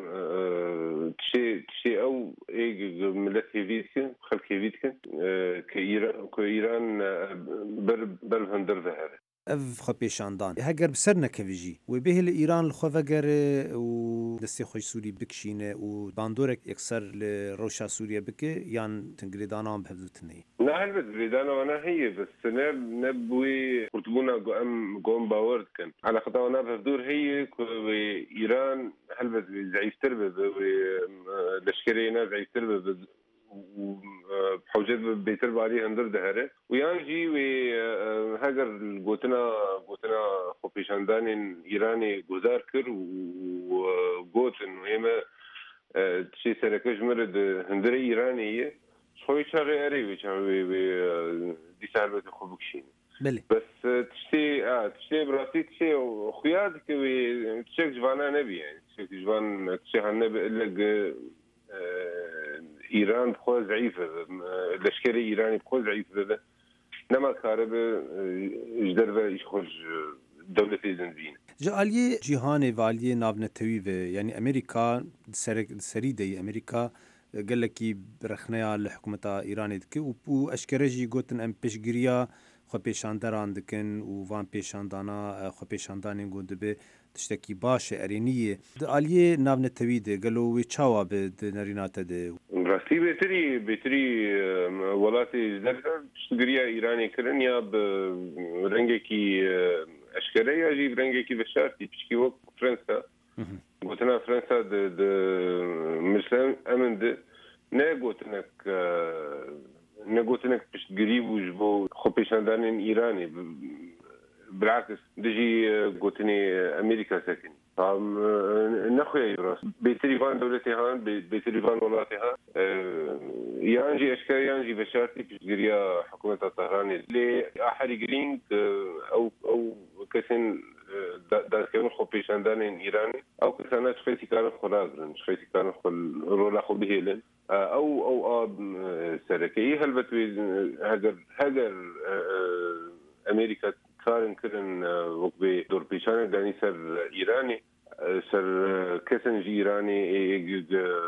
tişê ew ê millet hêvî dikin xelk hêvî dikin ku Îran ber hundir vehere ev xwepêşandan heger bi ser nekevijî wê bêhê li Îran li xwe vegere û destê xwe Sûrî bikişîne û bandorek yekser li rewşa Sûriye bike yan tingirêdanan bi hevdûtinê ne helbet girêdana wana heye bes ne bûyê kurtbûna em gon bawer dikin eleqeta wana hevdûr heye ku wê Îran helbet wê zeîftir be wê leşkerê ne zeîftir be حوجت بهتر باری هندر دهره و یان جی و هگر گوتنا خۆپێشاندان ایرانی گزار کرد و گوتن و ایمه چی سرکش مرد هندر ایرانیه خوی چاره اری و چاره و دیسال بهت خوب کشین بس تشتی براتی تشتی خویاد که و تشک جوانا نبی یعنی تشک جوان تشی هنه بلگ إيران بخوة ضعيفة لشكرة إيراني بخوة ضعيفة نما كاربة جدربة يخرج دولة زنبين جالية جيهاني والية نابنتوي يعني أمريكا سريدة أمريكا قال لك برخنايا لحكومة إيران دكي و أشكرجي قوتن أم بشجريا خو پیشاندران دکن و وان پیشاندانا خو پیشاندانین گونده به تشتکی باشه ارینیه د عالیه ناونتوی ده گلو وی چاوا به نرینات ده راستی بهتری ولاتی زرده تشتگریا ایرانی کرن یا به رنگی کی اشکره یا جی رنگی کی بشارتی پشکی وقت فرانسا گوتنا فرانسا د مثلا امن ده نه گوتنك بشتقريب وجبو خبيشاندان إيراني بالعكس دجي قوتني أمريكا ساكن نخويا براس بيتريفان دولتي هان بيتريفان ولاتي هان يانجي أشكال يانجي بشارتي بشتقريا حكومة طهران اللي أحري جرينج أو كسن دانسكيون خبيشاندان إيراني أو كسانات شخيتي كانوا خلاقرن شخيتي كانوا رولا خو بهيلن او سركي هلبت هاجر امريكا كارن كرن وقبي دور بيشان داني سر ايراني سر كسنجي ايراني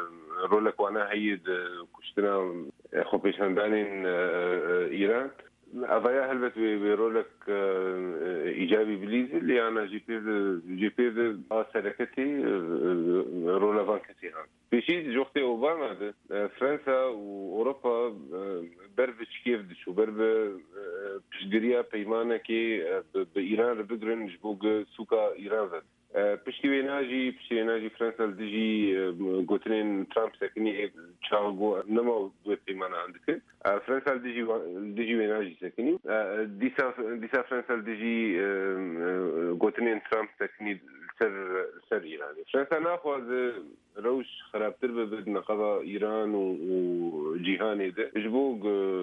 رولك وانا هيد كشتنا خو بيشان دانين ايران قضايا هلبت بيرولك ايجابي بليزي اللي انا جي بي سلكتي رولا فانكتي في شيء جوختي اوباما فرنسا واوروبا بربش كيف دشو برب بشدريا بيمانه كي بايران بقرن جبوق سوكا ايران زد پشتی وێناژی فرەنسا دژی گوتنین ترامپ سەکنی چاگۆ نەما دوێ پەیمانە دەکرد فرەنسا دژی وێناژی سەکنی دیسا فرەنسا دژی گوتنین ترامپ سەکنی سەر ئیرانی فرەنسا ناخوازە ڕەوش خراپتر ببێت نەقەڵا ئیران و جیهانێ ji bo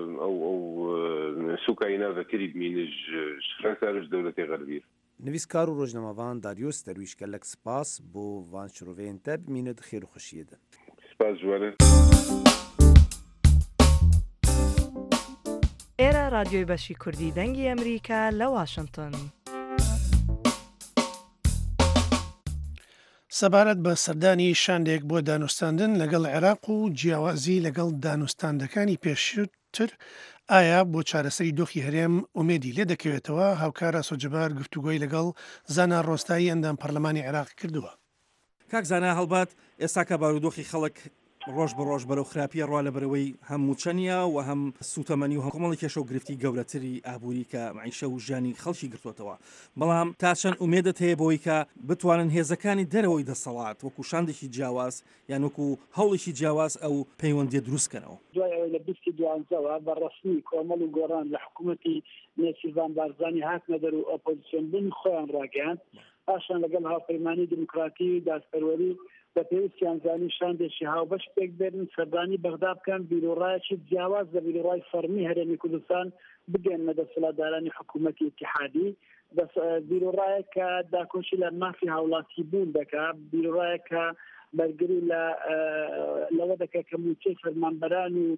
ئەو سوکاینا vekirî bimîne ji فرەنسا ji dewletê Xerbî. نویسکار و ڕۆژنەمەوان داریۆس دەرویش gelek spas بۆ vانشرۆڤەیەن te bimîne di xêr û xweşiyê de. Spas ji ئێرە رادیۆی بەشی کوردی دەنگی ئەمریکا لە واشنگتن. سەبارەت بە سەردانی شاندێک بۆ دانوستاندن لەگەڵ عێراق و جیاوازی لەگەڵ دانوستاندەکانی پێشتر ئایا بۆ چارەسەری دۆخی هەرێم ئومێدی لێ دەکەوێتەوە هاوکارە سۆجەبار گفتوگۆی لەگەڵ زانا ڕۆستایی ئەندام پەرلەمانی عێراق کردووە. کاک زانا هەڵبات ئێستا کە بارودۆخی خەڵک ڕۆژ بە ڕۆژ بەرەو خراپیە ڕوا لە بەرەوەی هەموو چەنیە و هەم سوتەمەنی و هەمکۆمەڵی کێشە و گرفتی گەورەتری ئابووری کە معیشە و ژیانی خەڵکی گرتوتەوە بەڵام تا چەند ئومێدت هەیە بۆی کە بتوانن هێزەکانی دەرەوەی دەسەڵات وەکو شاندێکی جیاواز یان وەکو هەوڵێکی جیاواز ئەو پەیوەندی دروستکەنەوە دوای ئەوەی لە 2012 بەڕەسمی کۆمەڵ و گۆڕان لە حکوومەتی نێچیروان بارزانی هاتنە دەر و ئۆپۆزیسیۆن بوونی خۆیان ڕاگەیاند پاشان لەگەڵ هاوپەیمانی دموکراتی دادپەروەری بە پێویستیان زانی شاندێکی هاوبەش پێک بێنن سەردانی بەغدا بکەن بیرۆڕایەکی جیاواز لە بیرۆڕای فەرمی هەرێمی کوردستان بگەنە دەسەڵاتدارانی حکوومەتی اتحادی بیرۆڕایە کە داکۆشی لە مافی هاوڵاتی بوون دەکات بیرۆڕایە کە بەرگری لەوە دەکات کە موچەی فەرمانبەران و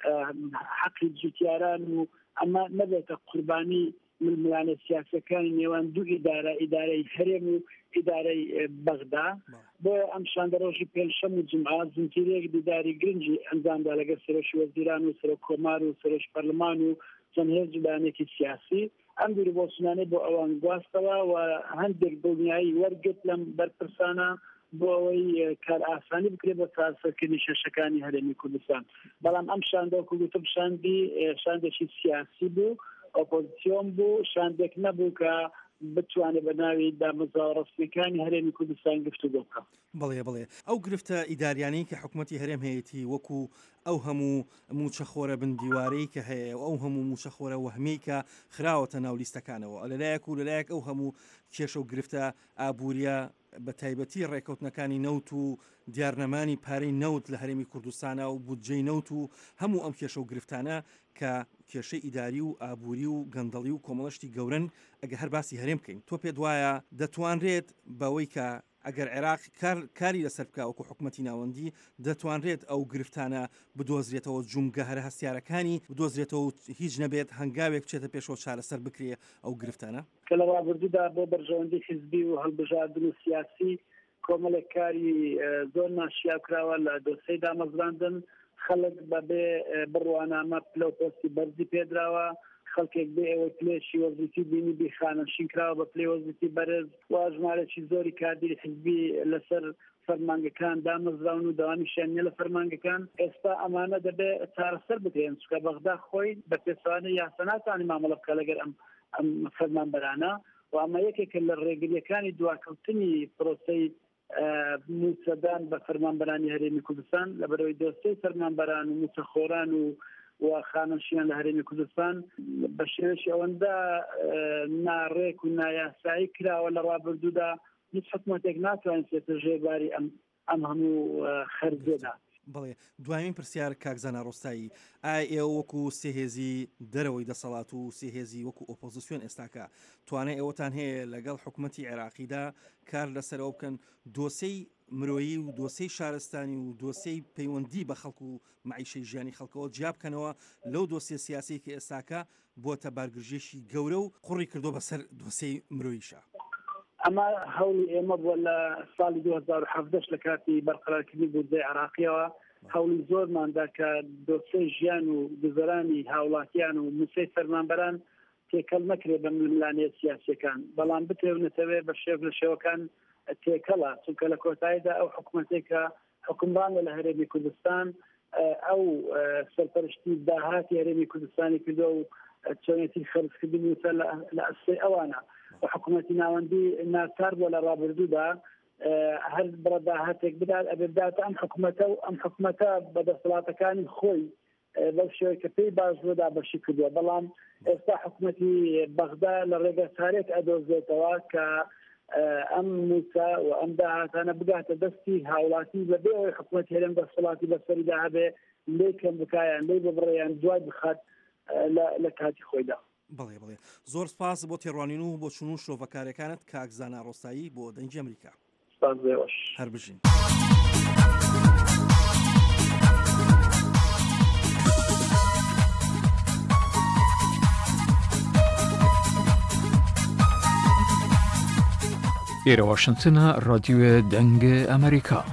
حەقی جوتیاران و ئەمە نەبێتە قوربانی ململانە سیاسەکانی نێوان دوو ئیدارەی هەرێم و ئیدارەی بەغدا بۆ ئەم شاندە ڕۆژی پێنجشەم و جمعە زنجیرەیەک دیداری گرنگی ئەنجامدا لەگەڵ سەرۆکی وەزیران و سەرۆک کۆمار و سەرۆک پەرلەمان و چەند هێزی لایەنێکی سیاسی ئەم بیربۆچوونانەی بۆ ئەوان گواستەوە و هەندێک دڵنیایی وەرگرت لەم بەرپرسانە بۆ ئەوەی کار ئاسانی بکرێت بە چارەسەرکردنی شەشەکانی هەرێمی کوردستان بەڵام ئەم شاندەوەکو گوتم شاندێکی سیاسی بوو ئۆپۆزیسیۆن بوو شاندێک نەبوو کە بتوانێت بە ناوی دامەزراوە ڕستنیەکانی هەرێمی کوردستان گفتوگۆ بکات. بڵێ ئەو گرفتە ئیداریانەی کە حکوومەتی هەرێم هەیەی وەکو ئەو هەموو موچەخۆرە بندیوارەی کە هەیە و ئەو هەموو موچەخۆرە وەهمەی کە خراوەتە ناو لیستەکانەوە لەلایەک و لەلایەک ئەو هەموو کێشە و گرفتە ئابوووریە بە تایبەتی ڕێکەوتنەکانی نەوت و دیارنەمانی پارەی نەوت لە هەرێمی کوردستانە و بودجەی نەوت و هەموو ئەم کێشە و گرفتانە کە کێشەی ئیداری و ئابووری و گەندەڵی و کۆمەڵشتی گەورن ئەگە هەر باسی هەرێم بکەین تۆ پێت وایە دەتوانرێت بەوەی کە ئەگەر عێراق کاری لەسەر بکە وەکو حکوومەتی ناوەندی دەتوانرێت ئەو گرفتانە بدۆزرێتەوە جومگە هەرە هەستیارەکانی بدۆزرێتەوە هیچ نەبێت هەنگاوێک بچێتە پێشەوە چارەسەر بکرێ ئەو گرفتانە کە لە ڕابردوودا بۆ بەرژەوەندی حیزبی و هەڵبژاردن و سیاسی کۆمەڵێک کاری زۆر ناشیاو کراوە لە دۆسەی دامەزراندن خەڵک بەبێ بڕوانامە پلەپۆستی بەرزی پێدراوە خەڵکێک بێ ئەوە پلێشی وەزیتی بینی بیخانەشین کراوە بە پلێ وەزیتی بەرز و ژمارەی زۆری کاردی حیزبی لەسەر فەرمانگەکان دامەزراون و داوامیشیان نیە لە فەرمانگەکان ئێستا ئەمانە دەبێ چارەسەر بکرێن چکە بەغدا خۆی بە پێچەوانەی یاسا ناتوانێت مامەڵە بکە لەگەر ئەم فەرمانبەرانە و ئەمە یەکێکە لە ڕێگریەکانی دواکەوتنی پرۆسەی موچەدان بە فەرمانبەرانی هەرێمی کوردستان لە بەرەوەی دۆستەی فەرمانبەران و موچەخۆران و خانەشیان لە هەرێمی کوردستان بە شێوەیەکی ئەوەندە ناڕێک و نایاسایی کراوە لە ڕابردوودا هیچ حکوومەتێک ناتوانێت بێتە ژێرباری ئەم هەموو خەرجێدا. بڵێ دوایمین پرسیار کاکزانە ڕۆستایی ئایا ئێوە وەکو سێهێزی دەرەوەی دەسەڵات و سێهێزی وەکو ئۆپۆزیسیۆن ئێستاکە توانای ئێوەتان هەیە لەگەڵ حکوومەتی عێراقیدا کار لەسەرەوە بکەن دۆسەی مرۆیی و دۆسەی شارستانی و دۆسەی پەیوەندی بە خەڵکو و معیشەی ژیانی خەڵکەوە جیا بکەنەوە لەو دۆسیە سیاسی کە ئێستاکە بۆتە بارگرژێشی گەورە و قوڕی کردو بەسەر دۆسەی مرۆییشە. ئەمە هەوڵی ئێمە بووە لە ساڵی 2017 لە کاتی بەرقەرارکردنی بودجەی عێراقیەوە هەوڵی زۆرماندا کە دۆسەی ژیان و گوزەرانی هاوڵاتیان و موسەی فەرمانبەران تێکەڵ نەکرێ بە ململانێت سیاسیەکان بەڵام بتێونەتەوێ بە شێو لە شێوەکان تێکەڵە چونکە لە کۆتاییدا ئەو حکوومەتێکە حکومرانە لە هەرێمی کوردستان ئەو سەرپەرشتی داهاتی هەرێمی کوردستانی کردو و چۆنێتی خەرجکردنی وتە لە ئەسێ ئەوانە و حکوومەتی ناوەندی ناکار بۆ لە ڕابردوودا هەر بڕەداهاتێک بدات ئەبێدات ئەم حکوومەتە بەدەسەڵاتەکانی خۆی بەو شێوەیە کە پێی باش بۆدا بەشی کردووە بەڵام ئێستا حکوومەتی بەغدا لە ڕێگە چارێک ئەدۆزێتەوە کە ئەم موسا و ئەم داهاتانە بگاتە دەستی هاوڵاتی بەبێ ئەوەی حکوومەتی هەرێم دەسەڵاتی بەسەریدا هەبێ لێی کەم بکایان لێی ببڕێیان دوای بخات لە کاتی خۆیدا. بڵێ زۆر سپاس بۆ تێڕوانین و بۆ چون و شۆڤەکارەکانت کاکزانە ڕۆستایی بۆ دەنگی ئەمریکا. هەر بژین. ئێرە واشنگتنە ڕادیۆ دەنگە ئەمریکا.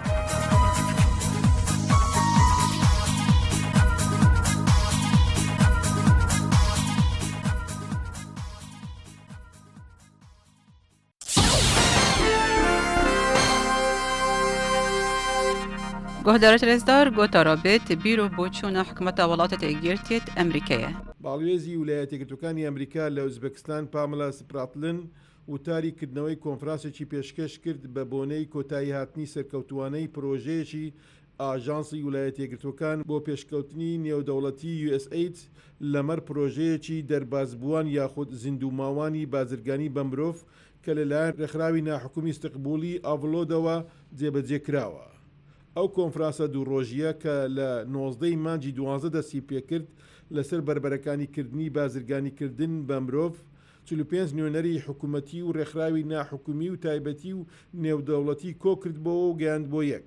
گۆهدارە لێزدار گۆتارابێت بیرۆ بۆ چوونە حکوومەتە وڵاتە یەکگرتوێت ئەمریکایە. باڵێزی ویلایەتە یەکگرتووەکانی ئەمریکا لە ئوزبەکستان پامەلا سپراتلن وتاریکردنەوەی کۆنفرانسێکی پێشکەش کرد بە بۆنەی کۆتایی هاتنی سەرکەوتوانەی پرۆژەیەکی ئاژانسی ویلایەتە یەکگرتووەکان بۆ پێشکەوتنی نێودەوڵەتی USAID لەمەەر پرۆژەیەکی دەربازبووان یاخود زیندوماوانی بازرگانی بە مرۆڤ کە لەلایەن ڕێکخراوی ناحکومی استقبولی ئاڤلۆدەوە جێبەجێکراوە. ئەو کۆنفرانسە دووڕۆژیە کە لە 19 مانجی 12 دەستی پێکرد لەسەر بربەرەکانیکردنی بازرگانیکردن بە مرۆڤ 45 نوێنەری حکوومەتی و ڕێکخراوی ناحکومی و تایبەتی و نێودەوڵەتی کۆکردبەوە و گەیاند بۆ یەک.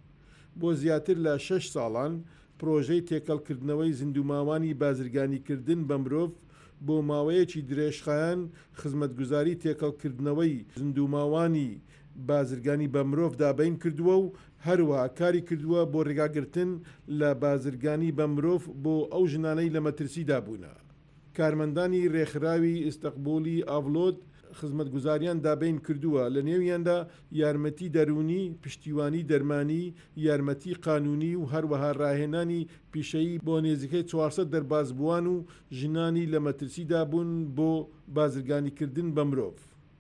بۆ زیاتر لە 6 ساڵان پرۆژەی تێکەڵکردنەوەی زیندوماوانی بازرگانیکردن بە مرۆڤ بۆ ماوەیەکی درێژخایەن خزمەتگوزاری تێکەڵکردنەوەی زیندوماوانی بازرگانی بە مرۆڤ دابین کردووە و هەروەها کاری کردووە بۆ ڕێگاگرتن لە بازرگانی بە مرۆڤ بۆ ئەو ژنانەی لە مەترسیدا بوونە. کارمەندانی ڕێکخراوی ئستەقبولی ئاڤلۆد خزمەتگوزاریان دابین کردووە لە نێویاندا یارمەتی دەرونی، پشتیوانی دەرمانی، یارمەتی قانونی و هەروەها ڕاهێنانی پیشەیی بۆ نێزیکەی 400 دەربازبووان و ژنانی لە مەترسیدا بوون بۆ بازرگانیکردن بە مرۆڤ.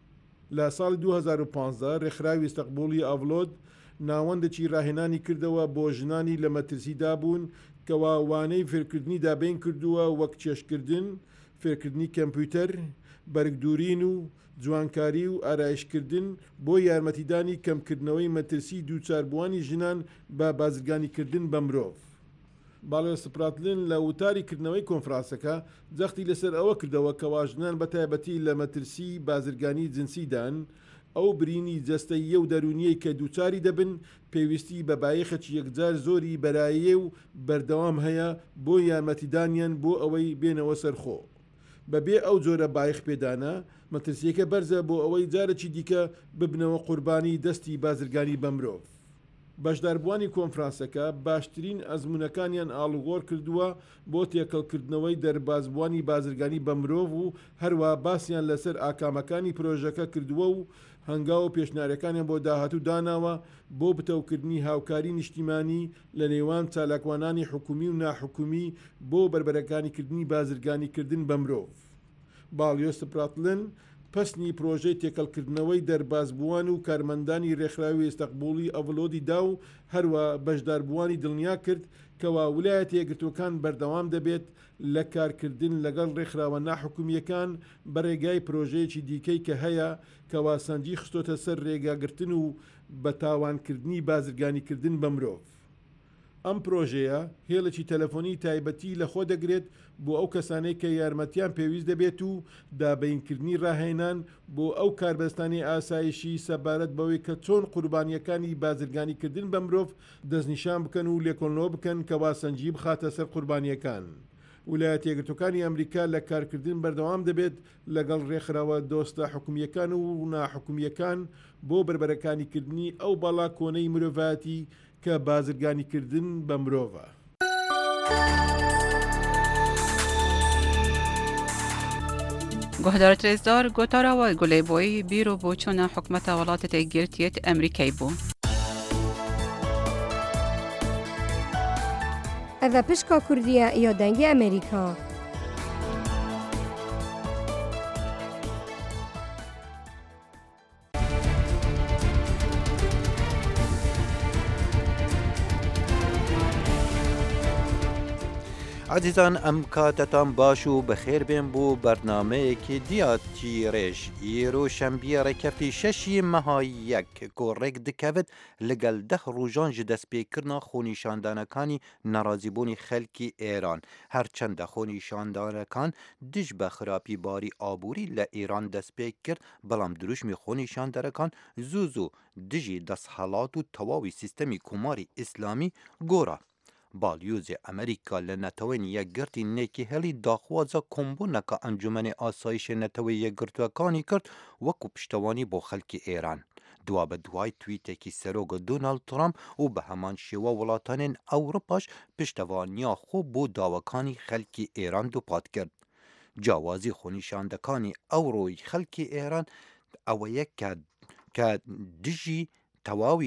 لە ساڵی 2015 ڕێکخراوی ئستەقبولی ئاڤلۆد ناوەندێکی ڕاهێنانی کردەوە بۆ ژنانی لە مەترسیدا بوون کەوا وانەی فێرکردنی دابین کردووە وەک چێشکردن، فێرکردنی کەمپیوتەر، بەرگدورین و جوانکاری و ئارایشکردن بۆ یارمەتیدانی کەمکردنەوەی مەترسی دووچاربووانی ژنان بە بازرگانیکردن بە مرۆڤ. باڵێ سپراتلن لە وتاریکردنەوەی کۆنفرانسەکە جەختی لەسەر ئەوە کردەوە کەوا ژنان بە تایبەتی لە مەترسی بازرگانی جنسیدان ئەو برینی جەستەیە و دەرونیەی کە دووچاری دەبن پێویستی بە بایەخەکی یەکجار زۆری بەرایە و بەردەوام هەیە بۆ یارمەتیدانیان بۆ ئەوەی بێنەوە سەرخۆ. بەبێ ئەو جۆرە بایخ پێدانە مەترسیەکە بەرزە بۆ ئەوەی جارێکی دیکە ببنەوە قوربانی دەستی بازرگانی بە مرۆڤ. بەشداربووانی کۆنفرانسەکە باشترین ئەزمونەکانیان ئاڵوگۆڕ کردووە بۆ تێکەڵکردنەوەی دەربازبووانی بازرگانی بە مرۆڤ و هەروە باسییان لەسەر ئاکامەکانی پرۆژەکە کردووە و هەنگاو پێشنیارەکانیان بۆ داهاتوو داناوە بۆ بتەوکردنی هاوکاری نیشتیمانی لە نێوان چالاکوانانی حکومی و ناحکومی بۆ بربەرەکانیکردنی بازرگانیکردن بە مرۆڤ. باڵیۆ سپراتلن پسنی پرۆژەی تێکەڵکردنەوەی دەربازبووان و کارمەندانی ڕێکخراوی ئستەقبولی ئەڤلۆدی دا و هەروە بەشداربووانی دڵنیا کرد کەوا ویلایەتە یەکگرتووەکان بەردەوام دەبێت لە کارکردن لەگەڵ ڕێکخراوە ناحکومیەکان بە ڕێگای پرۆژەیەکی دیکەی کە هەیە کەوا سەنجی خستۆتە سەر ڕێگاگرتن و بە تاوانکردنی بازرگانیکردن بە مرۆڤ. ئەم پرۆژەیە هێڵێکی تەلەفۆنی تایبەتی لە خۆ دەگرێت بۆ ئەو کەسانەی کە یارمەتیان پێویست دەبێت و دابینکردنی ڕاهێنان بۆ ئەو کاربەستانی ئاسایشی سەبارەت بەوەی کە چۆن قوربانیەکانی بازرگانیکردن بە مرۆڤ دەستنیشان بکەن و لێکۆڵنەوە بکەن کەوا سەنجی بخاتە سەر قوربانیەکان. ویلایەتە یەکگرتووەکانی ئەمریکا لە کارکردن بەردەوام دەبێت لەگەڵ ڕێکخراوە دۆستە حکومیەکان و ناحکومیەکان بۆ بربەرەکانیکردنی ئەو بەڵا کۆنەی مرۆڤایەتی کە بازرگانیکردن بە مرۆڤە. گهدار ترزدار گوتارا و گلیبوی بیرو بوچون حکمت ولایت تگیرتیت امریکایی بو. اوه پشکا کردیه یا دنگ امریکا. عزیزان ام کاتتان باشو بخیر بین بو برنامه که دیاتی ریش ایرو شنبیه رکفی ششی مهای یک گورک دکوید لگل 10 روزان جدست بیکرنا خونیشاندانکانی نرازیبونی خلکی ایران هرچند خونیشاندانکان دج بخراپی باری آبوری لایران دست بیکر بلام دروش می خونیشاندانکان زوزو دجی دست حالات و تواوی سیستمی کماری اسلامی گورا بالیوز امریکا لنتوین یک گرتی نیکی هلی داخوازا کمبونکا انجمن آسایش نتوی یک گرتوکانی کرد وکو پشتوانی با خلک ایران. دوا به دوای توییتی که سروگ دونالد ترامپ و به همان شیوا ولاتان اوروپاش پشتوانیا خوب بو داوکانی خلک ایران دو پاد کرد. جوازی خونیشاندکانی اوروی خلک ایران او یک که دجی تواوی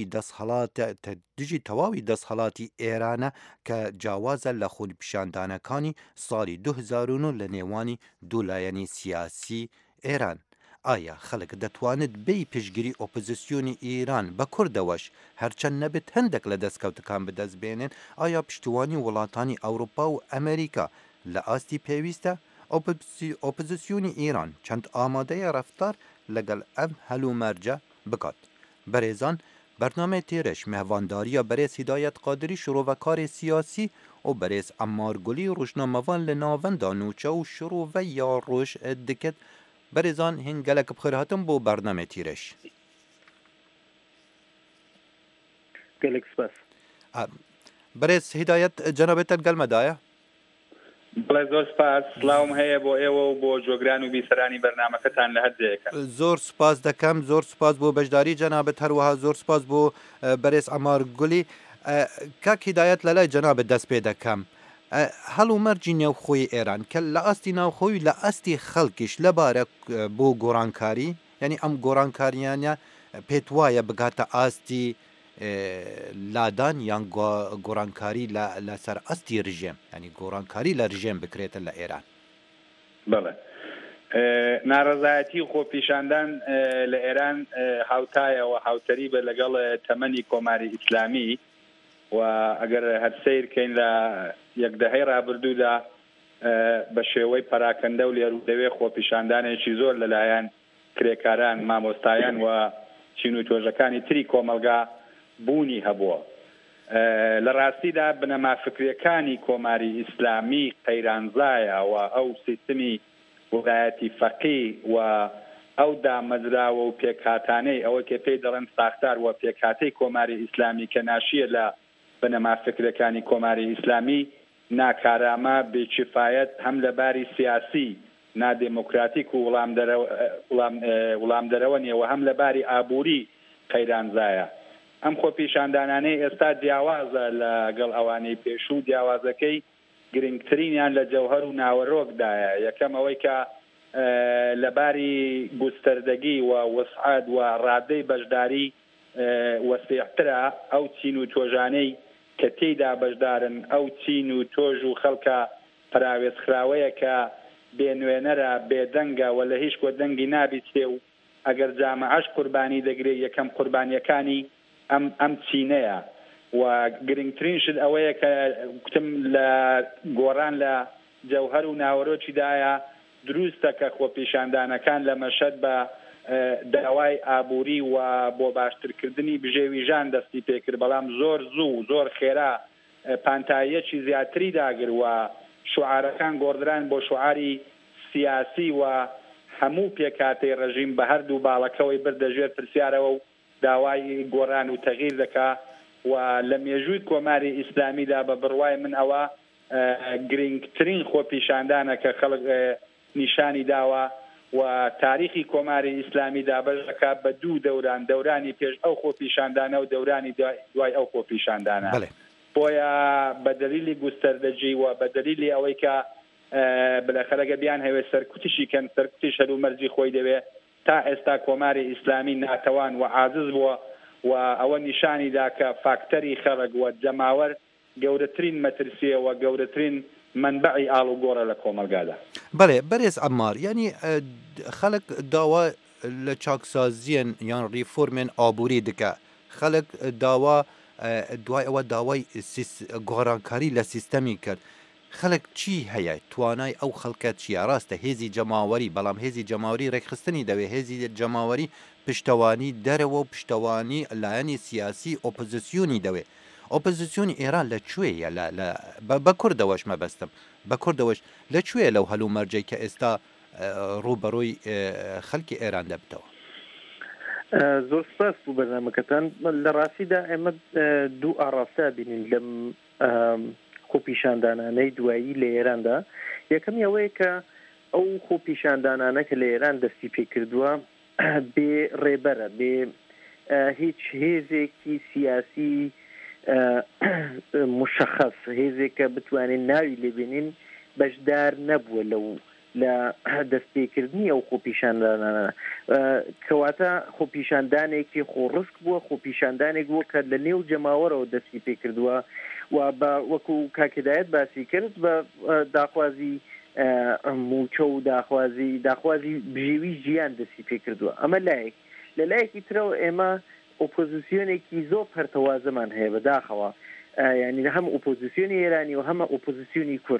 دست حالاتی ایرانه که جواز لخون پیشاندانکانی سالی 2009 لنیوانی دولایانی سیاسی ایران. آیا خلق دتواند بی پیشگیری اپوزیسیونی ایران با کردوش هرچند نبت هندک لدست کوتکان بدست بینن آیا پشتوانی ولاتانی اوروپا و امریکا لآستی پیوسته اپوزیسیونی ایران چند آماده رفتار لگل ام هلو مرجع بکات. برزان برنامه تیرش مهوانداری برز هدایت قادری شروع و کار سیاسی و برز امارگولی روشناموان لناون دانوچه و شروع و یا روش دکت برزان هنگلک بخیرهاتم بو برنامه تیرش گلک سپاس برز هدایت جنابت الگلمه دایه بڵێ زۆر سپاس سلااوم هەیە بۆ ئێوە و بۆ جۆگران و بیسەرانی بەرنامەکەتان لە هەردەیەکە زۆر سپاس دەکەم زۆر سپاس بۆ بەشداری جەنابەت هەروەها زۆر سپاس بۆ بەرێز ئەمار گولی کاک هیدایەت لەلای جەنابەت دەست پێ دەکەم هەڵومەرجی نێوخۆی ئێران کە لە ئاستی ناوخۆی لە ئەستی خەڵکیش لەبارە بۆ گۆڕانکاری یعنی ئەم گۆڕانکاریانە پێت وایە بگاتە ئاستی لادان یان گۆڕانکاری لەسەر ئەستی ڕژێم ینی گۆڕانکاری لە ڕژێم بکرێتە لە ئێران. بەڵێ ناڕەزایەتی خۆپیشاندان لە ئێران هاوتایەوە هاوتەری بە لەگەڵ تەمەنی کۆماری ئیسلامی و ئەگەر هەرسەیرکەین لە یەکدەهەی ڕابردوودا بە شێوەی پەراکەندە و لێرودەوێ خۆپیشاندانێکی زۆر لەلایەن کرێکاران مامۆستایان و چین و تۆژەکانی تری کۆمەلگا بوونی هەبووە. لە ڕاستیدا بنەمافکرەکانی کۆماری ئیسلامی قەیرانزایە و ئەو سیستمی وڵایەتی فەقی و ئەو دامەزراوە و پێکهاتانەی ئەوە کە پێی دەڵێن ساختار و پێکهاتەی کۆماری ئیسلامی کە ناشیە لە بنەمافکرەکانی کۆماری ئیسلامی ناکارامە بێکیفایەت هەم لەباری سیاسی نادیموکراتیک و وڵامدەرەوە نیە و هەم لەباری ئابووری قەیرانزایە. ئەم خۆپیشاندانانەی ئێستا جیاوازە لەگەڵ ئەوانەی پێشوو جیاوازەکەی گرنگترینیان لە جەوهەر و ناوەڕۆکدایە. یەکەم ئەوەی کە لەباری گوستەردەگی و وسعاد و ڕادەی بەشداری وەسیعترە ئەو چین و تۆژانەی کە تێیدا بەشدارن ئەو چین و تۆژ و خەڵکە پراوێزخراوەیە کە بێنوێنەرە بێدەنگە و لە هیچ کۆ دەنگی نابیچێ و ئەگەر جامعەش قوربانی دەگرێت یەکەم قوربانیەکانی ئەم چینەیە و گرنگترینشت ئەوەیە کە گوتم لە گۆڕان لە جەوهەر و ناوەڕۆکیدایە دروستە کە خۆپیشاندانەکان لە مەشەد بە داوای ئابووری و بۆ باشترکردنی بژێوی ژان دەستی پێکرد بەڵام زۆر زوو زۆر خێرا پانتاییەکی زیاتری داگر و شوعارەکان گۆڕدران بۆ شوعاری سیاسی و هەموو پێکاتەی ڕژیم بە هەردوو باڵەکەوەی بردەژێر پرسیارەوە و داوای گۆڕان و تەغییر دەکا و لە مێژووی کۆماری ئیسلامیدا بە بڕوای من ئەوە گرنگترین خۆپیشاندانە کە خەڵک نیشانی داوە و تاریخی کۆماری ئیسلامی دابەشەکە بە دوو دەورانی پێش ئەو خۆپیشاندانە و دەورانی دوای ئەو خۆپیشاندانە بۆیە بە دلیلی گوستەردەجی و بە دلیلی ئەوەی کە بەلاخەرەگە بیان هەوێ سەرکوتیشی کەن سەرکوتیش هەرو مەرجی خۆی دەوێت تا ئێستا کۆماری ئیسلامی ناتەوان و عاجز بووە و ئەوە نیشانیدا کە فاکتەری خەڵک و جەماوەر گەورەترین مەترسیە و گەورەترین منبعی ئاڵ و گۆڕە لە کۆمەلگادا. بەڵێ بەرێز ئەمار ینی خەڵک داوا لە چاکسازیان یان ریفۆرمێن ئابووری دکە خەڵک داوا دوای ئەوە داوای گۆڕانکاری لە سیستەمی کرد. خەڵک چی هەیە توانای ئەو خەڵکە چیە ڕاستە هێزی جەماوەری بەڵام هێزی جەماوەری ڕێکخستنی دەوێت هێزی جەماوەری پشتەوانی دەرەوە و پشتەوانی لایەنی سیاسی ئۆپۆزیسیۆنی دەوێت. ئۆپۆزیسیۆنی ئێران لەکوێیە بە کوردەوەش مەبەستم بە کوردەوەش لەکوێ لەو هەلوو مەرجەی کە ئێستا ڕوبەڕووی خەڵکی ئێران دەبتەوە. زۆر سپاس بوو بەرنامەکەتان لە ڕاستیدا ئێمە دوو ئاڕاستە بینین لەم خۆپیشاندانانەی دوایی لە ئێراندا. یەکەمی ئەوەیە کە ئەو خۆپیشاندانانە کە لە ئێران دەستی پێ کردووە بێ ڕێبەرە بێ هیچ هێزێکی سیاسی مشخص هێزێکە بتوانین ناوی لێبێنین بەشدار نەبووە لە دەستپێکردنی ئەو خۆپیشاندانانە کەواتە خۆپیشاندانێکی خۆڕسک بووە خۆپیشاندانێک بووە کە لە نێو جەماوەرەوە دەستی پێ کردووە و بە وەکو کاکێدایەت باسی کرد بە داخوازی موچە و داخوازی بژێوی ژیان دەستی پێ کردووە. ئەمە لایەک لە لایەکی ترەوە ئێمە ئۆپۆزیسیۆنێکی زۆر پەرتەوازەمان هەیە بەداخەوە یعنی هەم ئۆپۆزیسیۆنی ئێرانی و هەمە ئۆپۆزیسیۆنی کورد.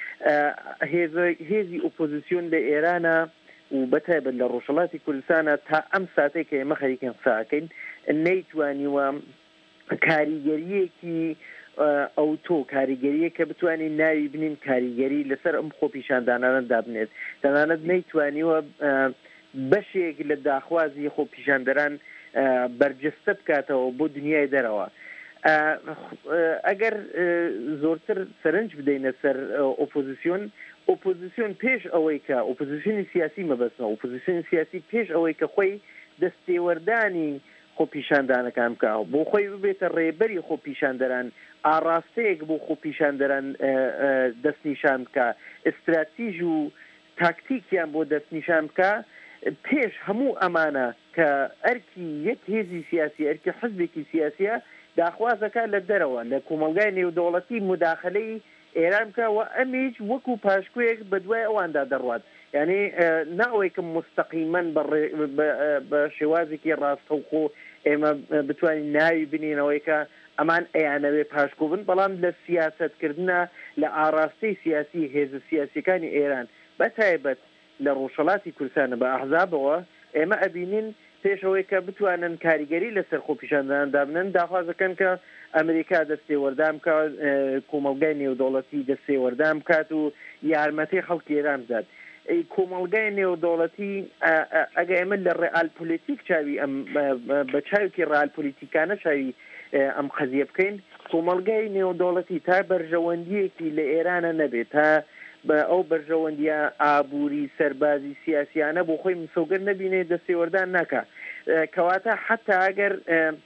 هێزی ئۆپۆزیسیۆن لە ئێرانە و بەتایبەت لە ڕۆژهەڵاتی کوردستانە تا ئەم ساتێک کە ئێمە خەریکەن قساکەین نەیتوانیوە کاریگەریەکی ئەوتۆ کاریگەریە کە بتوانین ناوی بنین کاریگەری لەسەر ئەم خۆپیشاندانانە دابنێت تەنانەت نەیتوانیوە بەشێک لە داخوازی خۆپیشاندەران بەرجەستە بکاتەوە بۆ دنیای دەرەوە. ئەگەر زۆرتر سەرنج بدەینە سەر ئۆپۆزیسیۆن پێش ئەوەی کە ئۆپۆزیسیۆنی سیاسی مەبەستنەوە ئۆپۆزیسیۆنی سیاسی پێش ئەوەی کە خۆی دەستێوەردانی خۆپیشاندانەکان بکە بۆ خۆی ببێتە ڕێبەری خۆپیشاندەران ئاڕاستەیەک بۆ خۆپیشاندەران دەستنیشان بکە ئستراتیژ و تاکتیکیان بۆ دەستنیشان بکە پێش هەموو ئەمانە کە ئەرکی یەک هێزی سیاسی ئەرکی حزبێکی سیاسیە داخوازەکە لە دەرەوە لە کۆمەلگای نێودەوڵەتی مداخلەی ئێران بکەوە ئەمیش وەکو پاشکوێک بە دوای ئەواندا دەڕوات یعنی ناوەیەکە مستەقیمەن بە شێوازێکی ڕاستەوخۆ ئێمە بتوانین ناوی بنینەوەی کە ئەمان ئەیانەوێ پاشکۆ بن بەڵام لە سیاستکردنە لە ئاراستەی سیاسی هێزە سیاسیەکانی ئێران بەتایبەت لە ڕۆژهەڵاتی کوردستانە بە ئەحزابەوە ئێمە ئەبینین پێشەوەی کە بتوانن کاریگەری لەسەر خۆپیشانداندا بنن داخوازەکەن کە ئەمریکا دەستێوەردام بکە کۆمەلگای نێودەوڵەتی دەستێوەردام بکات و یارمەتی خەڵکی ئێران بدات. کۆمەلگای نێودەوڵەتی ئەگە ئێمە لە ڕێئال پۆلیتیک چاوی بە چاوێکی ڕێئال پۆلیتیکانە چاوی ئەم قەزیە بکەین کۆمەلگای نێودەوڵەتی تا بەرژەوەندیەکی لە ئێرانە نەبێت تا بە ئەو بەرژەوەندیە ئابووری سەربازی سیاسیانە بۆ خۆی مسۆگەر نەبینێ دەستێوەردان ناکە کەواتە حتا ئەگەر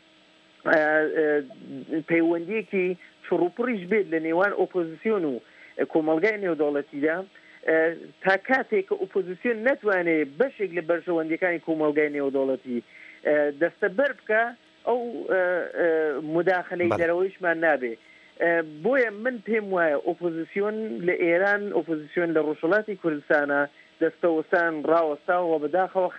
پەیوەندیەکی چڕوپڕیش بێت لە نێوان ئۆپۆزیسیۆن و کۆمەلگای نێودەوڵەتیدا تا کاتێک کە ئۆپۆزیسیۆن نەتوانێت بەشێک لە بەرژەوەندیەکانی کۆمەلگای نێودەوڵەتی دەستە بەر بکە ئەو مداخلەی دەرەوەیشمان نابێ. بۆیە من پێم وایە ئۆپۆزیسیۆن لە ئێران ئۆپۆزیسیۆن لە ڕۆژهەڵاتی کوردستانە دەستەوەسان ڕاوەستاوە بەداخەوە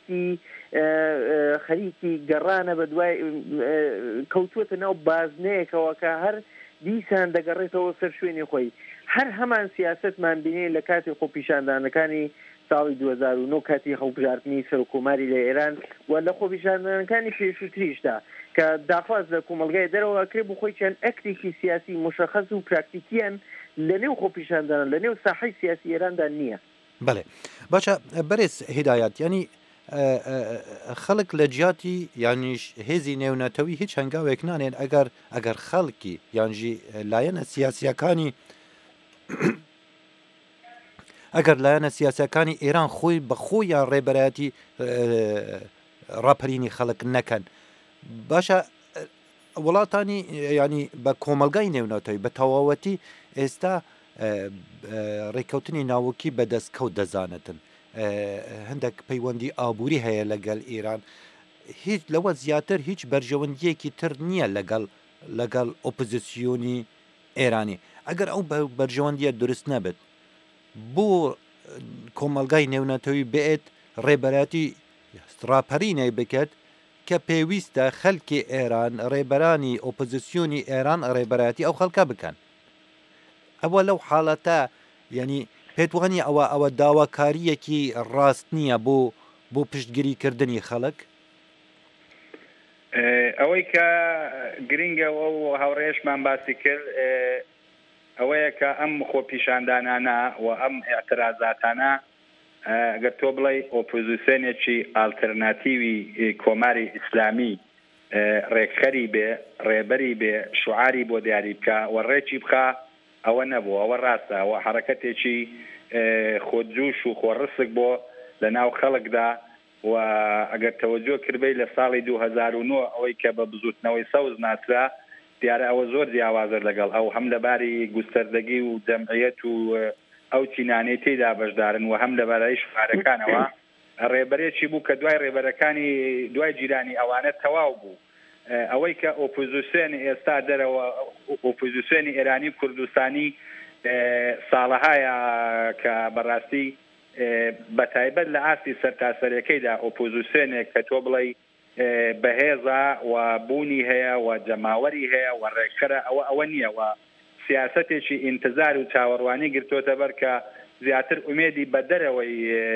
خەریکی گەڕانە بە دوای کەوتووەتە ناو بازنەیەکەوە کە هەر دیسان دەگەڕێتەوە سەر شوێنی خۆی هەر هەمان سیاستمان بینێ لە کاتی خۆپیشاندانەکانی ساڵی 2009 کاتی هەڵبژاردننی سەرۆکۆماری لە ئێران و لە خۆپیشاندانەکانی پێشووتریشدا کە داخواز لە کۆمەلگای دەرەوە کرێ بۆ خۆی چەند ئەکتێکی سیاسی مشخص و پراکتیکیان لە نێو خۆپیشاندانە لە نێو ساحەی سیاسی ئێراندا نییە. بەڵێ باشە بەرێز هیدایەت ینی خەڵک لە جیاتی یانیش هێزی نێونەتەوی هیچ هەنگاوێک نانێن ئەگەر خەڵکی یانجی لایەنە سیاسیەکانی ئەگەر لایەنە سیاسەکانی ئێران خۆی بە خۆیان ڕێبەرایەتی ڕاپەرینی خەڵک نەکەن باشە وڵاتانی ینی بە کۆمەلگای نێونەتەوەی بە تەواوەتی ئێستا ڕێککەوتنی ناوەکی بەدەستکەوت دەزانێتن هەندێک پەیوەندی ئابووری هەیە لەگەڵ ئێران هیچ لەوە زیاتر هیچ بەرژەوەندیەکی تر نییە لەگەڵ ئۆپۆزیسیۆنی ئێرانی ئەگەر ئەو بەرژەوەندیە درست نەبێت بۆ کۆمەلگای نێونەتەوەی بێت ڕێبەراتی ڕاپەرینەی بکات کە پێویستە خەلکی ئێران ڕێبەرانی ئۆپۆزیسیۆنی ئێران ڕێبەراتی ئەو خەڵکە بکەن ئەوە لەو حاڵەتە یعنی پێتوانی ئەوە داواکاریەکی ڕاست نییە بۆ پشتگیریکردنی خەڵک ئەوەی کە گرنگە و هاوڕێشمان باسی کرد ئەوەیە کە ئەم خۆپیشاندانانە و ئەم ئاعترازاتانە ئەگەر تۆ بڵێ ئۆپۆزیسیۆنێکی ئالتەرناتیوی کۆماری ئیسلامی ڕێکخەری بێ ڕێبەری بێ شوعاری بۆ دیاری بکە و ڕێکی بخە ئەوە نەبوو ئەوە ڕاستە ئەوە حرەکەتێکی خۆجوش و خۆڕسک بۆ لە ناو خەڵکدا و ئەگەر تەوەجۆ کردبەی لە ساڵی 2009 ئەوەی کە بە بزوتنەوەی سەوز ناترا دیارە ئەوە زۆر جیاوازر لەگەڵ ئەو هەم لەباری گوستەردەگی و جەمعیەت و ئەو چینانەی تێدا بەشدارن و هەم لەبارەی شوارەکانەوە ڕێبەرێکی بوو کە دوای ڕێبەرەکانی دوای جیرانی ئەوانە تەواو بوو ئەوەی کە ئۆپۆزیسیۆن ئێستا دەرەوە ئۆپۆزیسیۆنی ئێرانی و کوردستانی ساڵەهایە کە بەڕاستی بەتایبەت لە ئاستی سەرتاسەرەکەیدا ئۆپۆزیسیۆنێک کە تۆ بڵێ بەهێزە و بوونی هەیە و جەماوەری هەیە و ڕێکخەرە ئەوە نییە و سیاسەتێکی ئینتزار و چاوەڕوانی گرتوۆتە بەر کە زیاتر ئومێدی بە دەرەوەی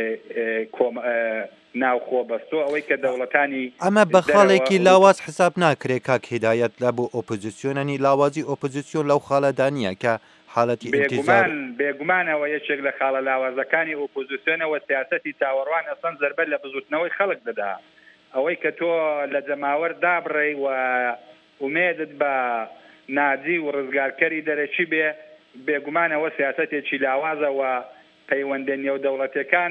ناوخۆ بەستۆ ئەوەی کە دەوڵەتانی ئەمە بە خاڵێکی لاواز حساب ناکرێت کاک هیدایەت لە بۆ ئۆپۆزیسیۆنانی لاوازی ئۆپۆزیسیۆن لەو خاڵەدانیە کە حالەتی ئینتیزار بێگومانەوە یەکێک لە خاڵە لاوازەکانی ئۆپۆزیسیۆنەوە سیاسەتی چاوەڕوان ئەسەن زەربە لە بزوتنەوەی خەڵک دەدا ئەوەی کە تۆ لە جەماوەر دابڕێ و ئومێدت بە ناجی و ڕزگارکەری دەرەچی بێ بێگومانەوە سیاسەتێکی لاوازەوە پەیوەندە نێودەوڵەتەکان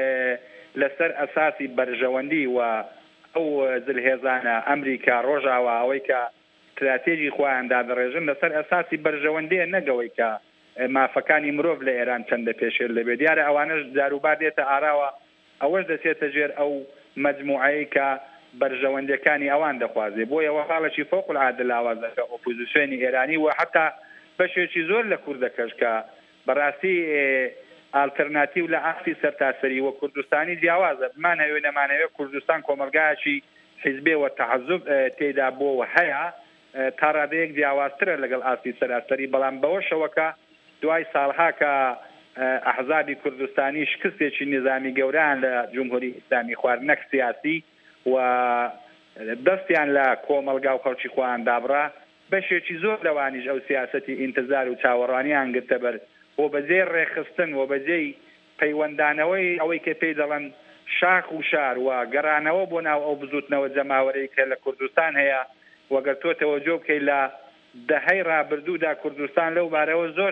لەسەر ئەساسی بەرژەوەندی و ئەو زلهێزانە ئەمریکا ڕۆژاوە ئەوەی کە استراتێژی خۆیان دادڕێژن لەسەر ئەساسی بەرژەوەندیە نەگەوەی کە مافەکانی مرۆڤ لە ئێران چەندە پێشێر لەبێ دیارە ئەوانش جاروبار دێتە ئاراوە ئەوەش دەچێتە ژێر ئەو مەجموعەیە کە بەرژەوەندەکانی ئەوان دەخوازێ بۆی ئەوە حاڵەکی فوق العاده لاوازەکە ئۆپۆزیسیۆنی ئێرانی و حتا بەشێکی زۆر لە کوردەکەش کە بەڕاستی ئالتەرناتیو لە ئاسی سەرتاسەری و کوردستانی جیاوازە بمان هەوێ نەمانەوێت کوردستان کۆمەلگایەکی حیزبێ و تەحەزوب تێدا بۆ هەیە تا ڕادەیەک جیاوازترە لەگەڵ ئاسی سەراسەری بەڵام بەوەشەوە دوای ساڵها کە ئەحزابی کوردستانی شکستێکی نظامی گەورەیان لە جمهوری ئیسلامی خوارد نەک سیاسی و دەستیان لە کۆمەلگا و خەڵکی خۆیان دابڕا بەشێکی زۆر لەوانیش ئەو سیاسەتی ئینتزار و چاوەڕوانیان گرتە بەر بۆ بەجێ ڕێخستن و بەجێی پەیوەندانەوەی ئەوەی کە پێی دەڵێن شاخ و شار و گەڕانەوە بۆ ناو ئەو بزوتنەوە جەماوەرەی کە لە کوردستان هەیە وەگەر تۆ تەوەجۆ بکەی لە دەهەی ڕابردوودا کوردستان لەو بارەوە زۆر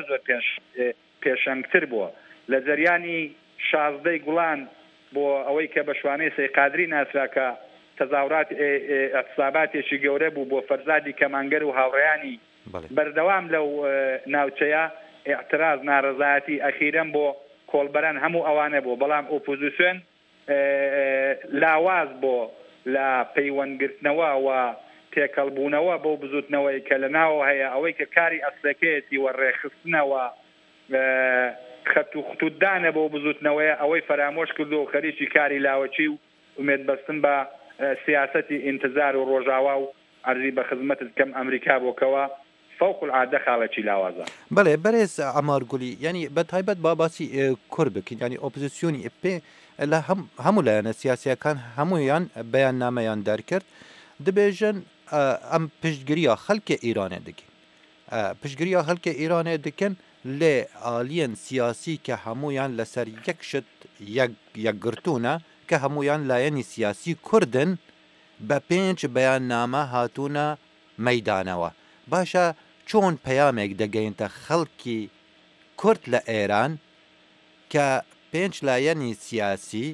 پێشەنگتر بووە لە جەریانی 16 گوڵان بۆ ئەوەی کە بە شوانەی سەیقادری ناسرا کە تەزاورات ئەحساباتێکی گەورە بوو بۆ فەرزادی کەمانگەر و هاوڕێیانی بەردەوام لەو ناوچەیە اعتراض ناڕزایەتی ئەخیرەن بۆ کۆڵبەران هەموو ئەوانە بوو بەڵام ئۆپۆزیسیۆن لاواز بۆ لە پەیوەندگرتنەوە و تێکەڵبوونەوە بۆ بزوتنەوەی کە لە ناوە هەیە ئەوەی کە کاری ئەسلەکەیەتی و ڕێخستنەوە خەت و خطودانە بۆ بزوتنەوەیە ئەوەی فرامۆش کردو و خەریکی کاری لاوەچی و ئومێد بەستن بە سیاسەتی ئینتزار و ڕۆژاوا و عەرزی بە خزمەتت کەم ئەمریکا بۆکەوە فوق العاده خاڵێکی لاوازە بەڵێ بەرێز ئەمارگولی ینی بە تایبەت باباسی کورد بکەین ینی ئۆپۆزیسیۆنی پێ لە هەموو لایەنە سیاسیەکان هەمویان بەیان نامەیان دەرکرد دەبێژن ئەم پشتگیریە خەڵکی ئیرانێ دەکەین پشتگیریە خەڵکی ئیرانێ دەکەن لێ ئالیەن سیاسی کە هەمویان لەسەر یەک شت یەکگرتوونە کە هەمویان لایەنی سیاسی کوردن بە 5 بەیان نامە هاتوونە مەیدانەوە باشە چۆن پەیامێک دەگەینتە خەڵکی کورد لە ئێران کە پێنج لایەنی سیاسی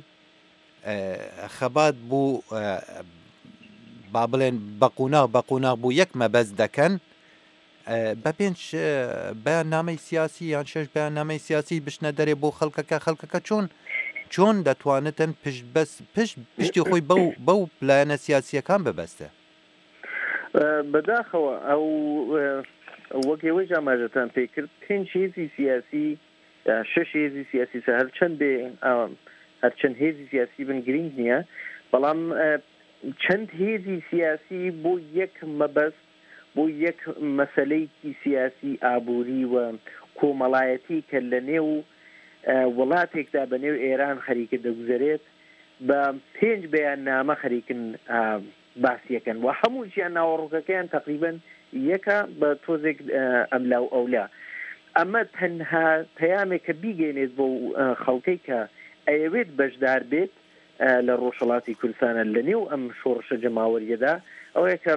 خەبات بوو با بڵێن بەقووناغ بوو یەک مەبەز دەکەن بە پێنج بەیاننامەی سیاسی یان 6 بەیاننامەی سیاسی بشنە دەرێ بۆ خەڵکەکە چۆن دەتوانێتن پشتی خۆی بەو لایەنە سیاسیەکان ببەستە بەداخەوە ئەو وەکێوەی ئاماژەتان پێ کرد 5 هێزی سیاسی 6 هێزی سیاسی هەرچەند هێزی سیاسی بن گرنگ نییە بەڵام چەند هێزی سیاسی بۆ یەک مەبەست بۆ یەک مەسەلەیەکی سیاسی ئابووری و کۆمەڵایەتی کە لە نێو وڵاتێکدا بە نێو ئێران خەریکە دەگوزارێت بە 5 بەیاننامە خەریکن باسیەکەن و هەموو ژیان ناوەڕۆکەکەیان تقریبا یەکە بە تۆزێک ئەملاو ئەولا ئەمە تەنها پەیامێک کە بیگەێنێت بۆ خەڵکەی کە ئەیەوێت بەشدار بێت لە ڕۆژهەڵاتی کوردستانە لە نێو ئەم شۆڕشە جەماوەریەدا ئەوەیە کە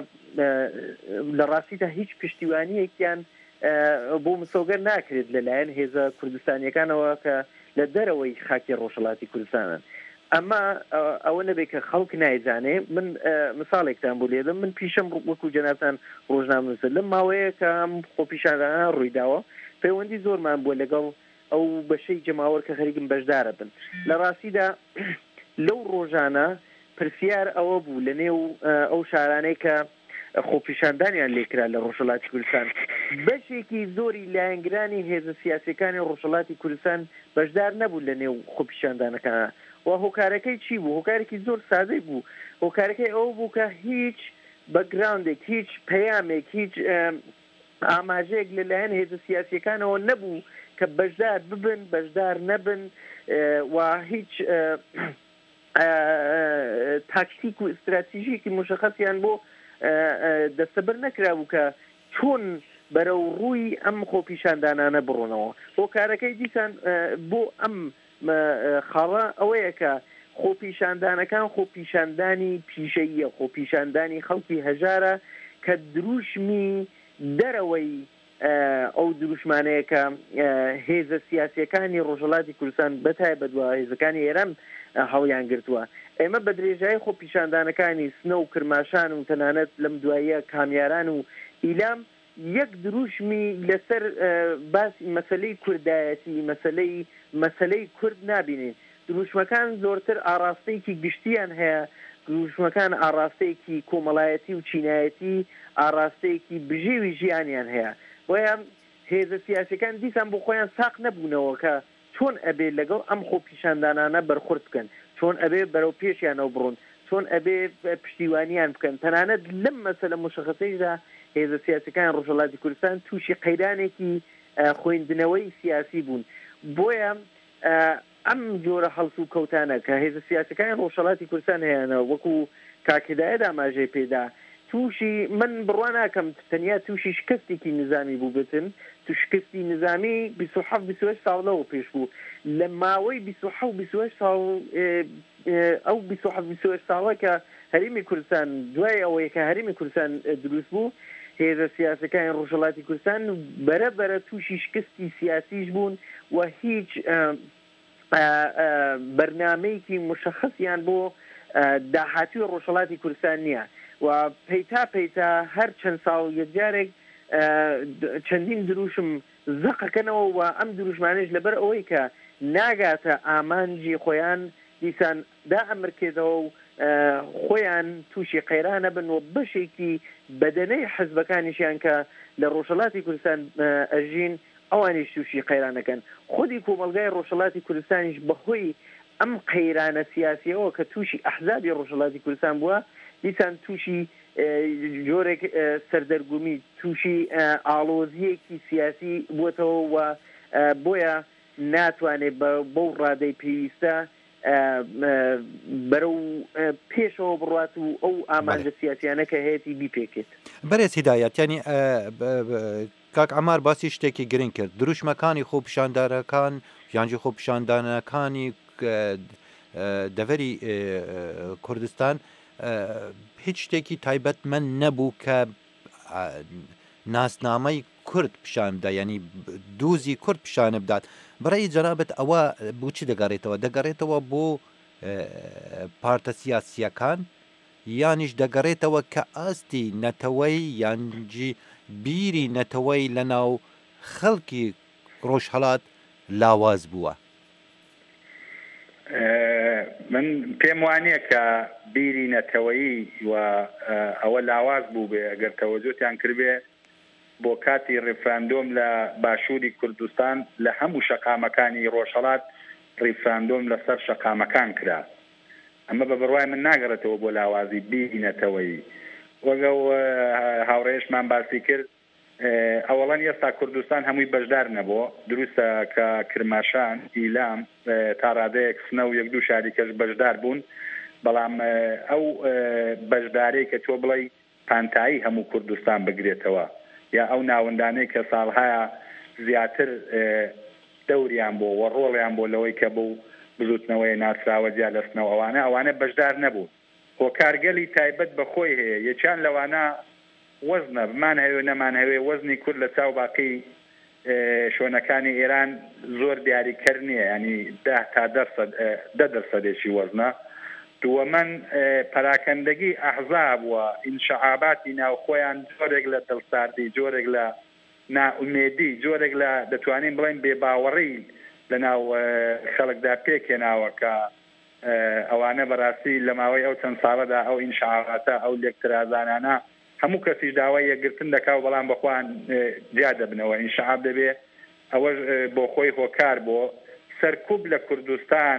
لە ڕاستیدا هیچ پشتیوانیەکیان بۆ مسۆگەر ناکرێت لەلایەن هێزە کوردستانیەکانەوە کە لە دەرەوەی خاکی ڕۆژهەڵاتی کوردستانن ئەمە ئەوە نەبێت کە خەڵک نایزانێ من مثالێکتان بۆ لێدەم من پیشەم وەکو جەنابتان ڕۆژنامەنووسە لەم ماوەیە کە ئەم خۆپیشاندانە ڕوویداوە پەیوەندی زۆرمان بووە لەگەڵ ئەو بەشەی جەماوەر کە خەریکن بەشدارە بن لە ڕاستیدا لەو ڕۆژانە پرسیار ئەوە بوو لە نێو ئەو شارانەی کە خۆپیشاندانیان لێکرا لە ڕۆژهەڵاتی کوردستان بەشێکی زۆری لایەنگرانی هێزە سیاسیەکانی ڕۆژهەڵاتی کوردستان بەشدار نەبوو لە نێو خۆپیشاندانەکان و هۆکارەکەی چی بوو هۆکارێکی زۆر سادەی بوو هۆکارەکەی ئەوە بوو کە هیچ بەگراوندێک هیچ پەیامێک هیچ ئاماژەیەک لەلایەن هێزە سیاسیەکانەوە نەبوو کە بەشدار ببن بەشدار نەبن و هیچ تاکتیک و استراتیژیکی مشخصیان بۆ دەستەبەر نەکرابوو کە چۆن بەرەو ڕووی ئەم خۆپیشاندانانە بڕۆنەوە هۆکارەکەی دیسان بۆ ئەم خاڵە ئەوەیە کە خۆپیشاندانەکان خۆپیشاندانی پیشەیە خۆپیشاندانی خەڵکی هەژارە کە دروشمی دەرەوەی ئەو دروشمانەیە کە هێزە سیاسیەکانی ڕۆژهەڵاتی کوردستان بەتایبەت بە هێزەکانی ئێران هەڵیان گرتووە ئێمە بە درێژایی خۆپیشاندانەکانی سنە و کرماشان و تەنانەت لەم دواییە کامیاران و ئیلام یەک دروشمی لەسەر باسی مەسەلەی کوردایەتی مەسەلەی کورد نابینین دروشمەکان زۆرتر ئاراستەیەکی گشتیان هەیە دروشمەکان ئاراستەیەکی کۆمەڵایەتی و چینایەتی ئاراستەیەکی بژێوی ژیانیان هەیە بۆیە هێزە سیاسەکان دیسان بۆ خۆیان ساق نەبوونەوە کە چۆن ئەبێ لەگەڵ ئەم خۆپیشاندانانە بەرخورد بکەن چۆن ئەبێ بەرەو پێشیانەوە بڕۆن چۆن ئەبێ پشتیوانیان بکەن تەنانەت لەم مەسەلە مشخصەیشدا هێزە سیاسەکان ڕۆژهەڵاتی کوردستان تووشی قەیرانێکی خوێندنەوەی سیاسی بوون بۆیە ئەم جۆرە هەڵس و کەوتانە کە هێزە سیاسەکان ڕۆژهەڵاتی کوردستان هەیەنەوە وەکو کاکدایە ئاماژەی پێدا تووشی من بڕوا ناکەم تەنیا تووشی شکستێکی نظامی بوو بتن تو شکستی نظامی 27 ساڵەوە پێش بوو لە ماوەی 27 ساڵ ئەو 27 ساڵە کە هەرێمی کوردستان دوای ئەوەیە کە هەرێمی کوردستان دروست بوو هێزە سیاسەکانی ڕۆژهەڵاتی کوردستان بەرەبەرە تووشی شکستی سیاسیش بوون و هیچ بەرنامەیەکی مشخصیان بۆ داهاتوی ڕۆژهەڵاتی کوردستان نییە و پەیتا هەر چەند ساڵ یەکجارێک چەندین دروشم زەقەکەنەوە و ئەم دروشمانش لەبەر ئەوەی کە ناگاتە ئامانجی خۆیان دیسان دا ئەمرکێتەوە و خۆیان تووشی قەیرانە بن و بەشێکی بەدەنەی حزبەکانیشیان کە لە ڕۆژهەڵاتی کوردستان ئەژین ئەوانیش تووشی قەیرانەکەن خودی کۆمەلگای ڕۆژهەڵاتی کوردستانیش بەهۆی ئەم قەیرانە سیاسیەوە کە تووشی ئەحزابی ڕۆژهەڵاتی کوردستان بووە دیسان تووشی جۆرێک سەردەرگومی تووشی ئاڵۆزیەکی سیاسی بووەتەوە و بۆیە ناتوانێت بەو ڕادەی پێویستە بەرەو پێشەوە بڕات و ئەو ئامانجە سیاسیانە کە هەیەی بیپێکێت بەرێز هیدایەت ینی کاک ئەمار باسی شتێکی گرنگ کرد دروشمەکانی خۆپیشاندارەکان یانجی خۆپیشاندانەکانی دەڤەری کوردستان هیچ شتێکی تایبەتمەند نەبوو کە ناسنامەی کورد پیشان بدات ینی دووزی کورد پیشانە بدات بەڕێی جەنابەت ئەوە بۆچی دەگەڕێتەوە بۆ پارتە سیاسیەکان یانیش دەگەڕێتەوە کە ئاستی نەتەوەی یانجی بیری نەتەوەی لە ناو خەڵکی ڕۆژهەڵات لاواز بووە؟ من پێم وانییە کە بیری نەتەوەیی و ئەوە لاواز بوو بێ ئەگەر تەوەجۆتیان کردبێ بۆ کاتی ڕێفراندۆم لە باشووری کوردستان لە هەموو شەقامەکانی ڕۆژهەڵات ڕێفراندۆم لەسەر شەقامەکان کرا. ئەمە بە بڕوای من ناگەڕێتەوە بۆ لاوازی بیری نەتەوەیی. وەگە هاوڕێشمان باسی کرد ئەوەڵەن ئێستا کوردستان هەمووی بەشدار نەبووە، دروستە کە کرماشان ئیلام تا ڕادەیەک سنە و یەک دوو شاریکەش بەشدار بوون، بەڵام ئەو بەشدارەی کە تۆ بڵێ پانتایی هەموو کوردستان بگرێتەوە یا ئەو ناوەندانەی کە ساڵهەیە زیاتر دەوریان بۆ وە ڕۆڵیان بۆ لەوەی کە بوو بزوتنەوەی ناسراوە جیا لەستنەوە ئەوانە بەشدار نەبوون. هۆکارگەلی تایبەت بەخۆی هەیە، یەکیان لەوانە وەزنە بمان هەوێ نەمان هەوێ وەزنی کورد لە چاو باقی شوێنەکانی ئێران زۆر دیاریکەر نییە، ینی 10% وەزنە. دووەمەن پەراکەندەگی ئەحزاب و ئینشعاباتی ناوخۆیان جۆرێک لە دڵساردی، جۆرێک لە نائومێدی، جۆرێک لە دەتوانین بڵێن بێباوەڕی لە ناو خەڵکدا پێکێناوە کە ئەوانە بەڕاستی لە ماوەی ئەو چەند ساڵەدا ئەو ئینشعاباتە ئەو لێکترازانانە هەموو کەسیش داوای یەکگرتن دەکا و بەڵام بەخۆیان جیا دەبنەوە. ئینشعاب دەبێ ئەوەش بۆ خۆی هۆکار بۆ سەرکوب لە کوردستان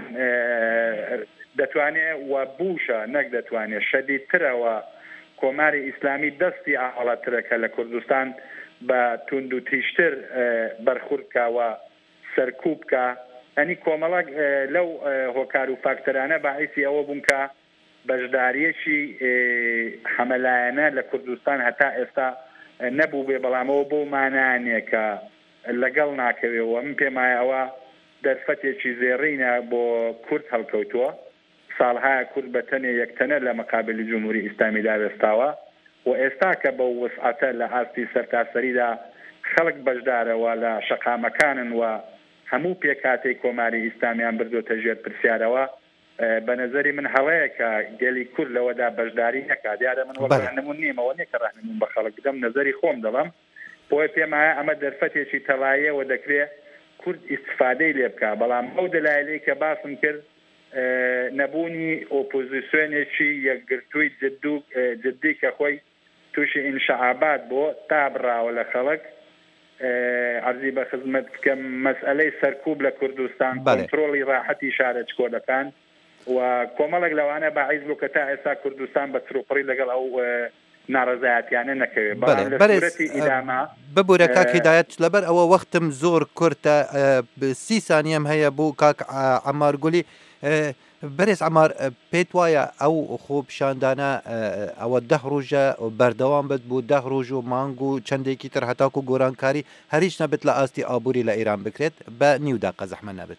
دەتوانێت و بوشە نەک دەتوانێت شەدیدترەوە کۆماری ئیسلامی دەستی ئاڵاترەکە لە کوردستان بە تونند و تیشتر بەرخوردکەوە سەرکوبکە. ئەنی کۆمەڵک لەو هۆکار و فاکتەرانە باعیسی ئەوە بوون کە بەشداریەکی حەمەلایەنە لە کوردستان هەتا ئێستا نەبوو بێ، بەڵامەوە بۆ مانانیە کە لەگەڵ ناکەوێەوە. من پێم وایە ئەوە دەرفەتێکی زێڕینە بۆ کورد هەڵکەوتووە. ساڵهای کورد بە تەنێ یەکتەنە لە مەقابلی جمهوری ئیسلامیدا وێستاوە و ئێستا کە بە وسعەتە لە ئاستی سەرتاسەریدا خەڵک بەشدارەوە لە شەقامەکانن و هەموو پێکاتەی کۆماری ئیسلامیان بردوتە ژێر پرسیارەوە، بە نەزەری من هەڵەیە کە گەلی کورد لەوەدا بەشداری نەکات. دیارە من وەک ڕاهنمون نیمەوە نیە کە ڕاهنمون بە خەڵک بدەم، نەزەری خۆم دەڵم بۆیە پێم وایە ئەمە دەرفەتێکی تەڵاییەوە دەکرێت کورد ئیستفادەی لێ بکە. بەڵام ئەو دلایلی کە باسم کرد نەبوونی ئۆپۆزیسیۆنێکی یەکگرتووی جددی کە خۆی تووشی ئینشعابات بۆ تا بڕاوە لە خەڵک عەرزی بە خزمەت بکەم مەسئلەی سەرکوب لە کوردستان، کۆنتڕۆڵی ڕاحەتی شارە چکۆلەکان و کۆمەڵێک لەوانە باعیز بوو کە تا ئێستا کوردستان بە چروپڕی لەگەڵ ئەو ناڕەزایەتیانە نەکەوێت. بەڵام لە سوورەتی ئیداما ببوورە کاک هیدایەت لەبەر ئەوە وەختم زۆر کورتە 30 سانیەم هەیە بوو کاک عەمار گولی. بەرێز عەمار پێت وایە ئەو خۆپیشاندانە ئەوە 10 ڕۆژە بەردەوام بێت بوو 10 ڕۆژ و مانگ و چەندێکی تر هەتاکو گۆرانکاری هەریش نەبێت لە ئاستی ئابووری لە ئێران بکرێت بە نیودا قەزەحمە نەبێت؟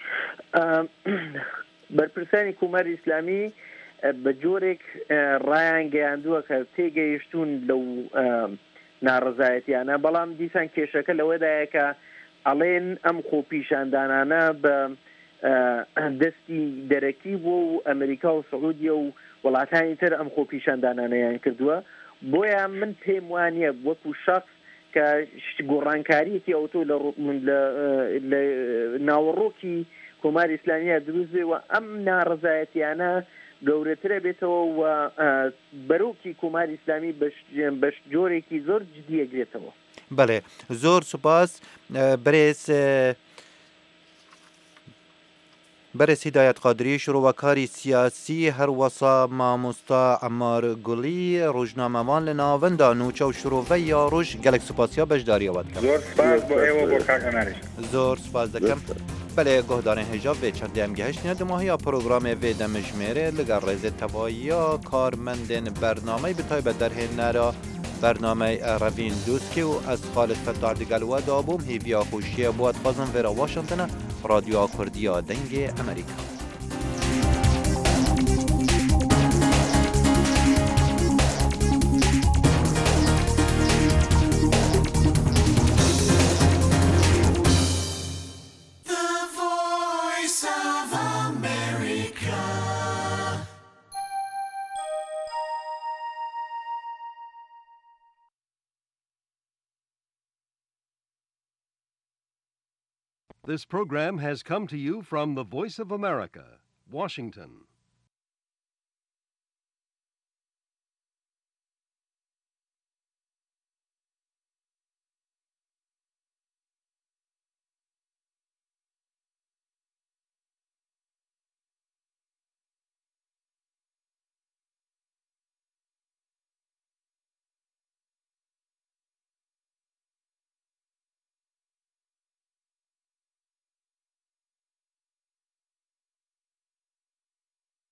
بەرپرسانی کۆماری ئیسلامی بە جۆرێک ڕایان گەیاندووە کە تێگەیشتون لەو ناڕەزایەتیانە، بەڵام دیسان کێشەکە لەوەدایە کە ئەڵێن ئەم خۆپیشاندانانە بە دەستی دەرەکی بۆ و ئەمریکا و سعودیە و وڵاتانی تر ئەم خۆپیشاندانانەیان کردووە. بۆیە من پێم وانییە وەکو شخص کە گۆڕانکاریەکی ئەوتۆ لە ناوەڕۆکی کۆماری ئیسلامیە دروست بێ و ئەم ناڕەزایەتیانە گەورەترە بێتەوە و بەرۆکی کۆماری ئیسلامی بە جۆرێکی زۆر جدیەگرێتەوە. بەڵێ زۆر سوپاس بەرێز هیدایەت قادری، شۆڕەکاری سیاسی، هەروەسا مامۆستا عەمار گوڵی، ڕۆژنامەوان لە ناوەندا نوچە و شۆڕۆڤەی یاڕۆژ گەلێک سوپاسیا بەشداریەوە دەکەم. زۆر سپاس بۆ ئێوە بۆ کاک عەماریش. زۆر سپاس دەکەم. بەڵێ گۆهدارێن هێژا vê çendêm gehiştine dimahîya programê vê demijmêrê li gel rêzê tevaiya karmendên bernameyê bi taybet derhênera bernamey Revîn Dûskî û ez Xalid Fettar digel we dabûm hêviya xweşiya bo dixwazim vêra Washingtona Radyoya Kurdiya Dengê Amerîka. This program has come to you from the Voice of America, Washington.